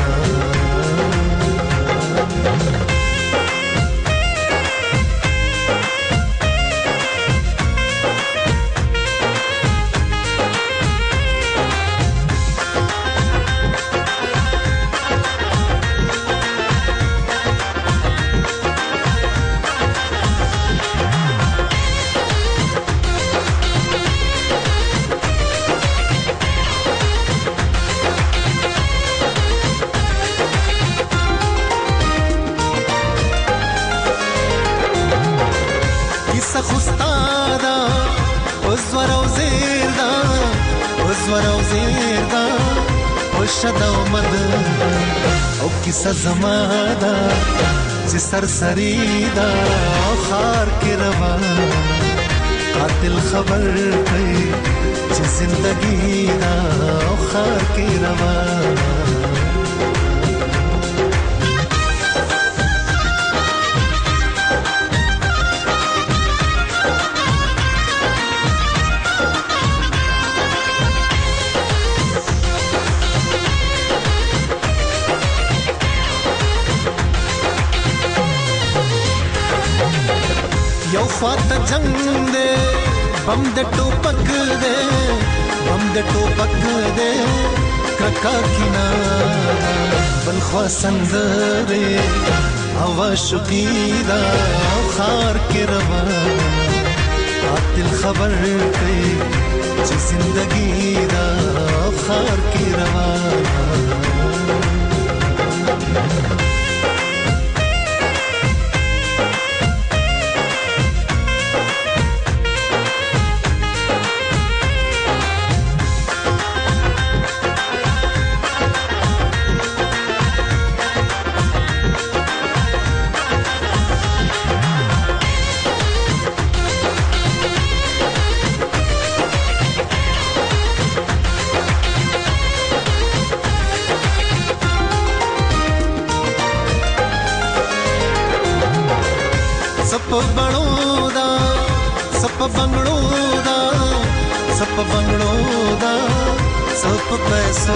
S16: او کیسه زماده چې سرسری دا خار کې روان قاتل خبر کوي چې زندگی دا خار کې روان یو خواته جنگ دے بم د ټوپک دے بم د ټوپک دے کرکا کینا بل خوا سندره او شقیدا خار کې روان قاتل خبر کوي چې زندگی دا خار کې روان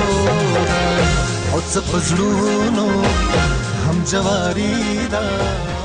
S16: पैसो दा او څه پزړونو هم جواری دا